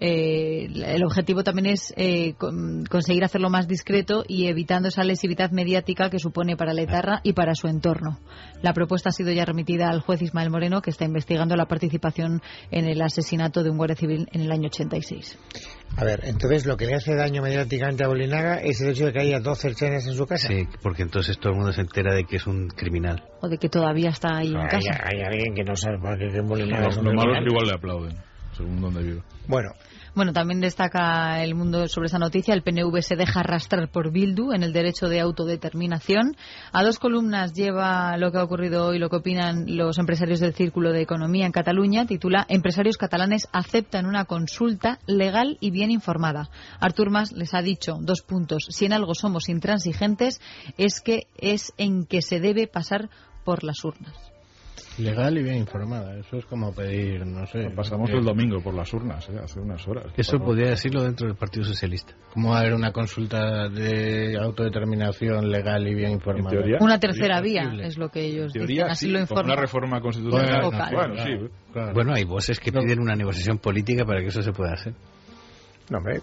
Speaker 8: el objetivo también es conseguir hacerlo más discreto y evitando esa lesividad mediática que supone para la etarra y para su entorno. La propuesta ha sido ya remitida al juez Ismael Moreno, que está investigando la participación en el asesinato de un guardia civil en el año 86.
Speaker 1: A ver, entonces lo que le hace daño mediáticamente a Bolinaga es el hecho de que haya 12 ertzainas en su casa.
Speaker 6: Sí, porque entonces todo el mundo se entera de que es un criminal.
Speaker 8: O de que todavía está ahí en casa.
Speaker 1: Hay alguien que no sabe para qué Bolinaga es un
Speaker 2: criminal. Los malos igual le aplauden, según donde vive.
Speaker 8: Bueno, también destaca El Mundo sobre esa noticia: el PNV se deja arrastrar por Bildu en el derecho de autodeterminación. A dos columnas lleva lo que ha ocurrido hoy, lo que opinan los empresarios del Círculo de Economía en Cataluña. Titula: empresarios catalanes aceptan una consulta legal y bien informada. Artur Mas les ha dicho, 2 puntos: si en algo somos intransigentes es en que se debe pasar por las urnas.
Speaker 3: Legal y bien informada, eso es como pedir, no sé...
Speaker 2: Pasamos el domingo por las urnas, hace unas horas.
Speaker 6: Eso podría decirlo dentro del Partido Socialista.
Speaker 3: ¿Cómo va a haber una consulta de autodeterminación legal y bien informada?
Speaker 2: En teoría,
Speaker 8: una tercera vía, es lo que ellos dicen, así lo informan.
Speaker 2: Una reforma constitucional.
Speaker 6: Bueno, hay voces que piden una negociación política para que eso se pueda hacer.
Speaker 1: No, hombre,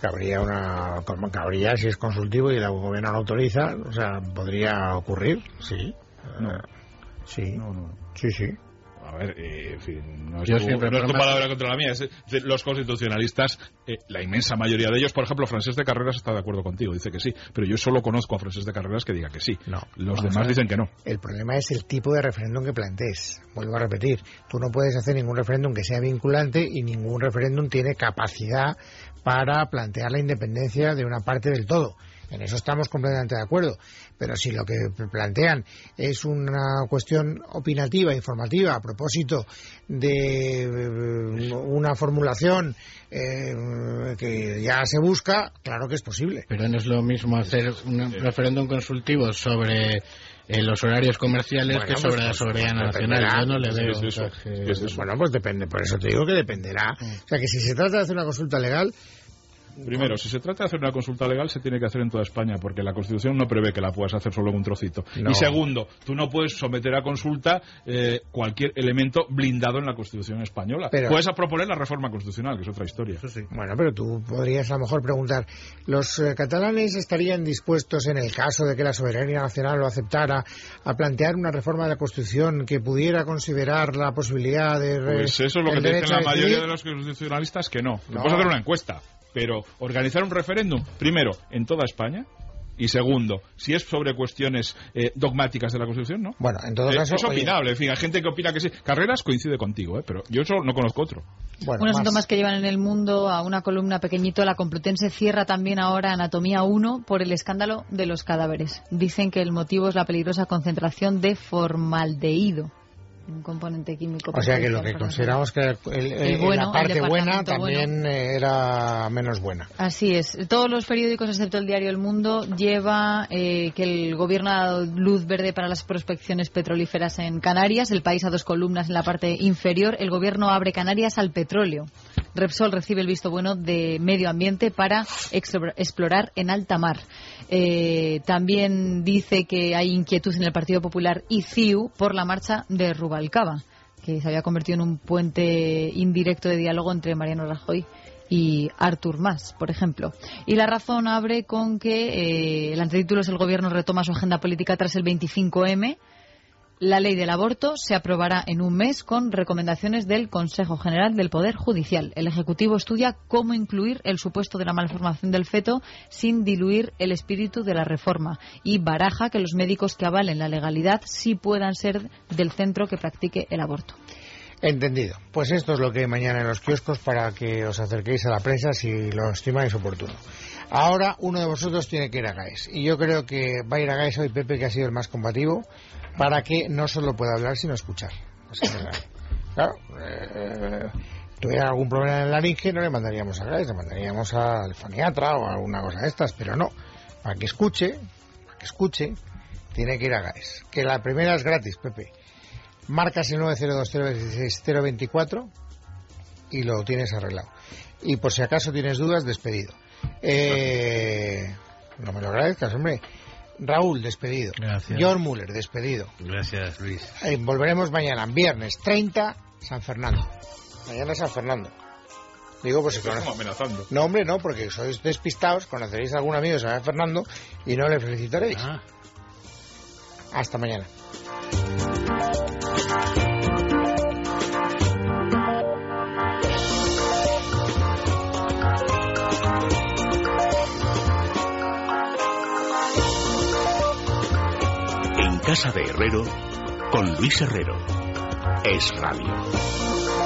Speaker 1: cabría si es consultivo y el gobierno lo autoriza, o sea, podría ocurrir, sí. Sí. Sí.
Speaker 2: A ver, en fin, no es tu palabra contra la mía. Los constitucionalistas, la inmensa mayoría de ellos, por ejemplo, Francesc de Carreras está de acuerdo contigo, dice que sí, pero yo solo conozco a Francesc de Carreras que diga que sí.
Speaker 1: No,
Speaker 2: los demás dicen que no.
Speaker 1: El problema es el tipo de referéndum que plantees. Vuelvo a repetir, tú no puedes hacer ningún referéndum que sea vinculante y ningún referéndum tiene capacidad para plantear la independencia de una parte del todo. En eso estamos completamente de acuerdo. Pero si lo que plantean es una cuestión opinativa, informativa, a propósito de una formulación que ya se busca, claro que es posible.
Speaker 3: Pero no es lo mismo hacer un referéndum consultivo sobre los horarios comerciales que sobre la soberanía nacional. Yo no le veo.
Speaker 1: Bueno, pues depende. Por eso te digo que dependerá. O sea, que si se trata de hacer una consulta legal...
Speaker 2: Primero, si se trata de hacer una consulta legal, se tiene que hacer en toda España, porque la Constitución no prevé que la puedas hacer solo en un trocito. No. Y segundo, tú no puedes someter a consulta cualquier elemento blindado en la Constitución española. Puedes proponer la reforma constitucional, que es otra historia.
Speaker 1: Eso sí. Bueno, pero tú podrías a lo mejor preguntar, ¿los catalanes estarían dispuestos, en el caso de que la soberanía nacional lo aceptara, a plantear una reforma de la Constitución que pudiera considerar la posibilidad de...
Speaker 2: Pues eso es lo que te dicen la mayoría de los constitucionalistas, que no. Te puedes hacer una encuesta. Pero organizar un referéndum, primero, en toda España, y segundo, si es sobre cuestiones dogmáticas de la Constitución, ¿no?
Speaker 1: Bueno, en todo caso...
Speaker 2: Es opinable, en fin, hay gente que opina que sí. Carreras coincide contigo, pero yo eso no conozco otro.
Speaker 8: Bueno, un asunto más que llevan en El Mundo, a una columna pequeñito, la Complutense cierra también ahora Anatomía 1 por el escándalo de los cadáveres. Dicen que el motivo es la peligrosa concentración de formaldehído. un componente químico.
Speaker 1: O sea que lo que consideramos que la parte buena también era menos buena.
Speaker 8: Así es. Todos los periódicos, excepto el diario El Mundo, lleva que el gobierno ha dado luz verde para las prospecciones petrolíferas en Canarias. El País a 2 columnas en la parte inferior. El gobierno abre Canarias al petróleo. Repsol recibe el visto bueno de Medio Ambiente para explorar en alta mar. También dice que hay inquietud en el Partido Popular y CiU por la marcha de Rubalcaba, que se había convertido en un puente indirecto de diálogo entre Mariano Rajoy y Artur Mas, por ejemplo. Y La Razón abre con que el antetítulo es: el gobierno retoma su agenda política tras el 25M. La ley del aborto se aprobará en un mes con recomendaciones del Consejo General del Poder Judicial. El Ejecutivo estudia cómo incluir el supuesto de la malformación del feto sin diluir el espíritu de la reforma, y baraja que los médicos que avalen la legalidad sí puedan ser del centro que practique el aborto.
Speaker 1: Entendido. Pues esto es lo que hay mañana en los kioscos para que os acerquéis a la prensa si lo estimáis oportuno. Ahora uno de vosotros tiene que ir a GAES, y yo creo que va a ir a GAES hoy Pepe, que ha sido el más combativo, para que no solo pueda hablar sino escuchar. O sea, claro, tuviera algún problema en la laringe no le mandaríamos a GAES, le mandaríamos al foniatra o a alguna cosa de estas, pero no, para que escuche tiene que ir a GAES, que la primera es gratis, Pepe. Marcas el 902-016-024 y lo tienes arreglado, y por si acaso tienes dudas, despedido. No me lo agradezcas, hombre. Raúl, despedido.
Speaker 6: Gracias.
Speaker 1: George Müller, despedido.
Speaker 6: Gracias, Luis.
Speaker 1: Volveremos mañana, viernes 30, San Fernando. Mañana es San Fernando. Digo, pues si
Speaker 2: amenazando.
Speaker 1: No, hombre, no, porque sois despistados, conoceréis a algún amigo de San Fernando y no le felicitaréis. Hasta mañana.
Speaker 10: Casa de Herrero con Luis Herrero. Es Radio.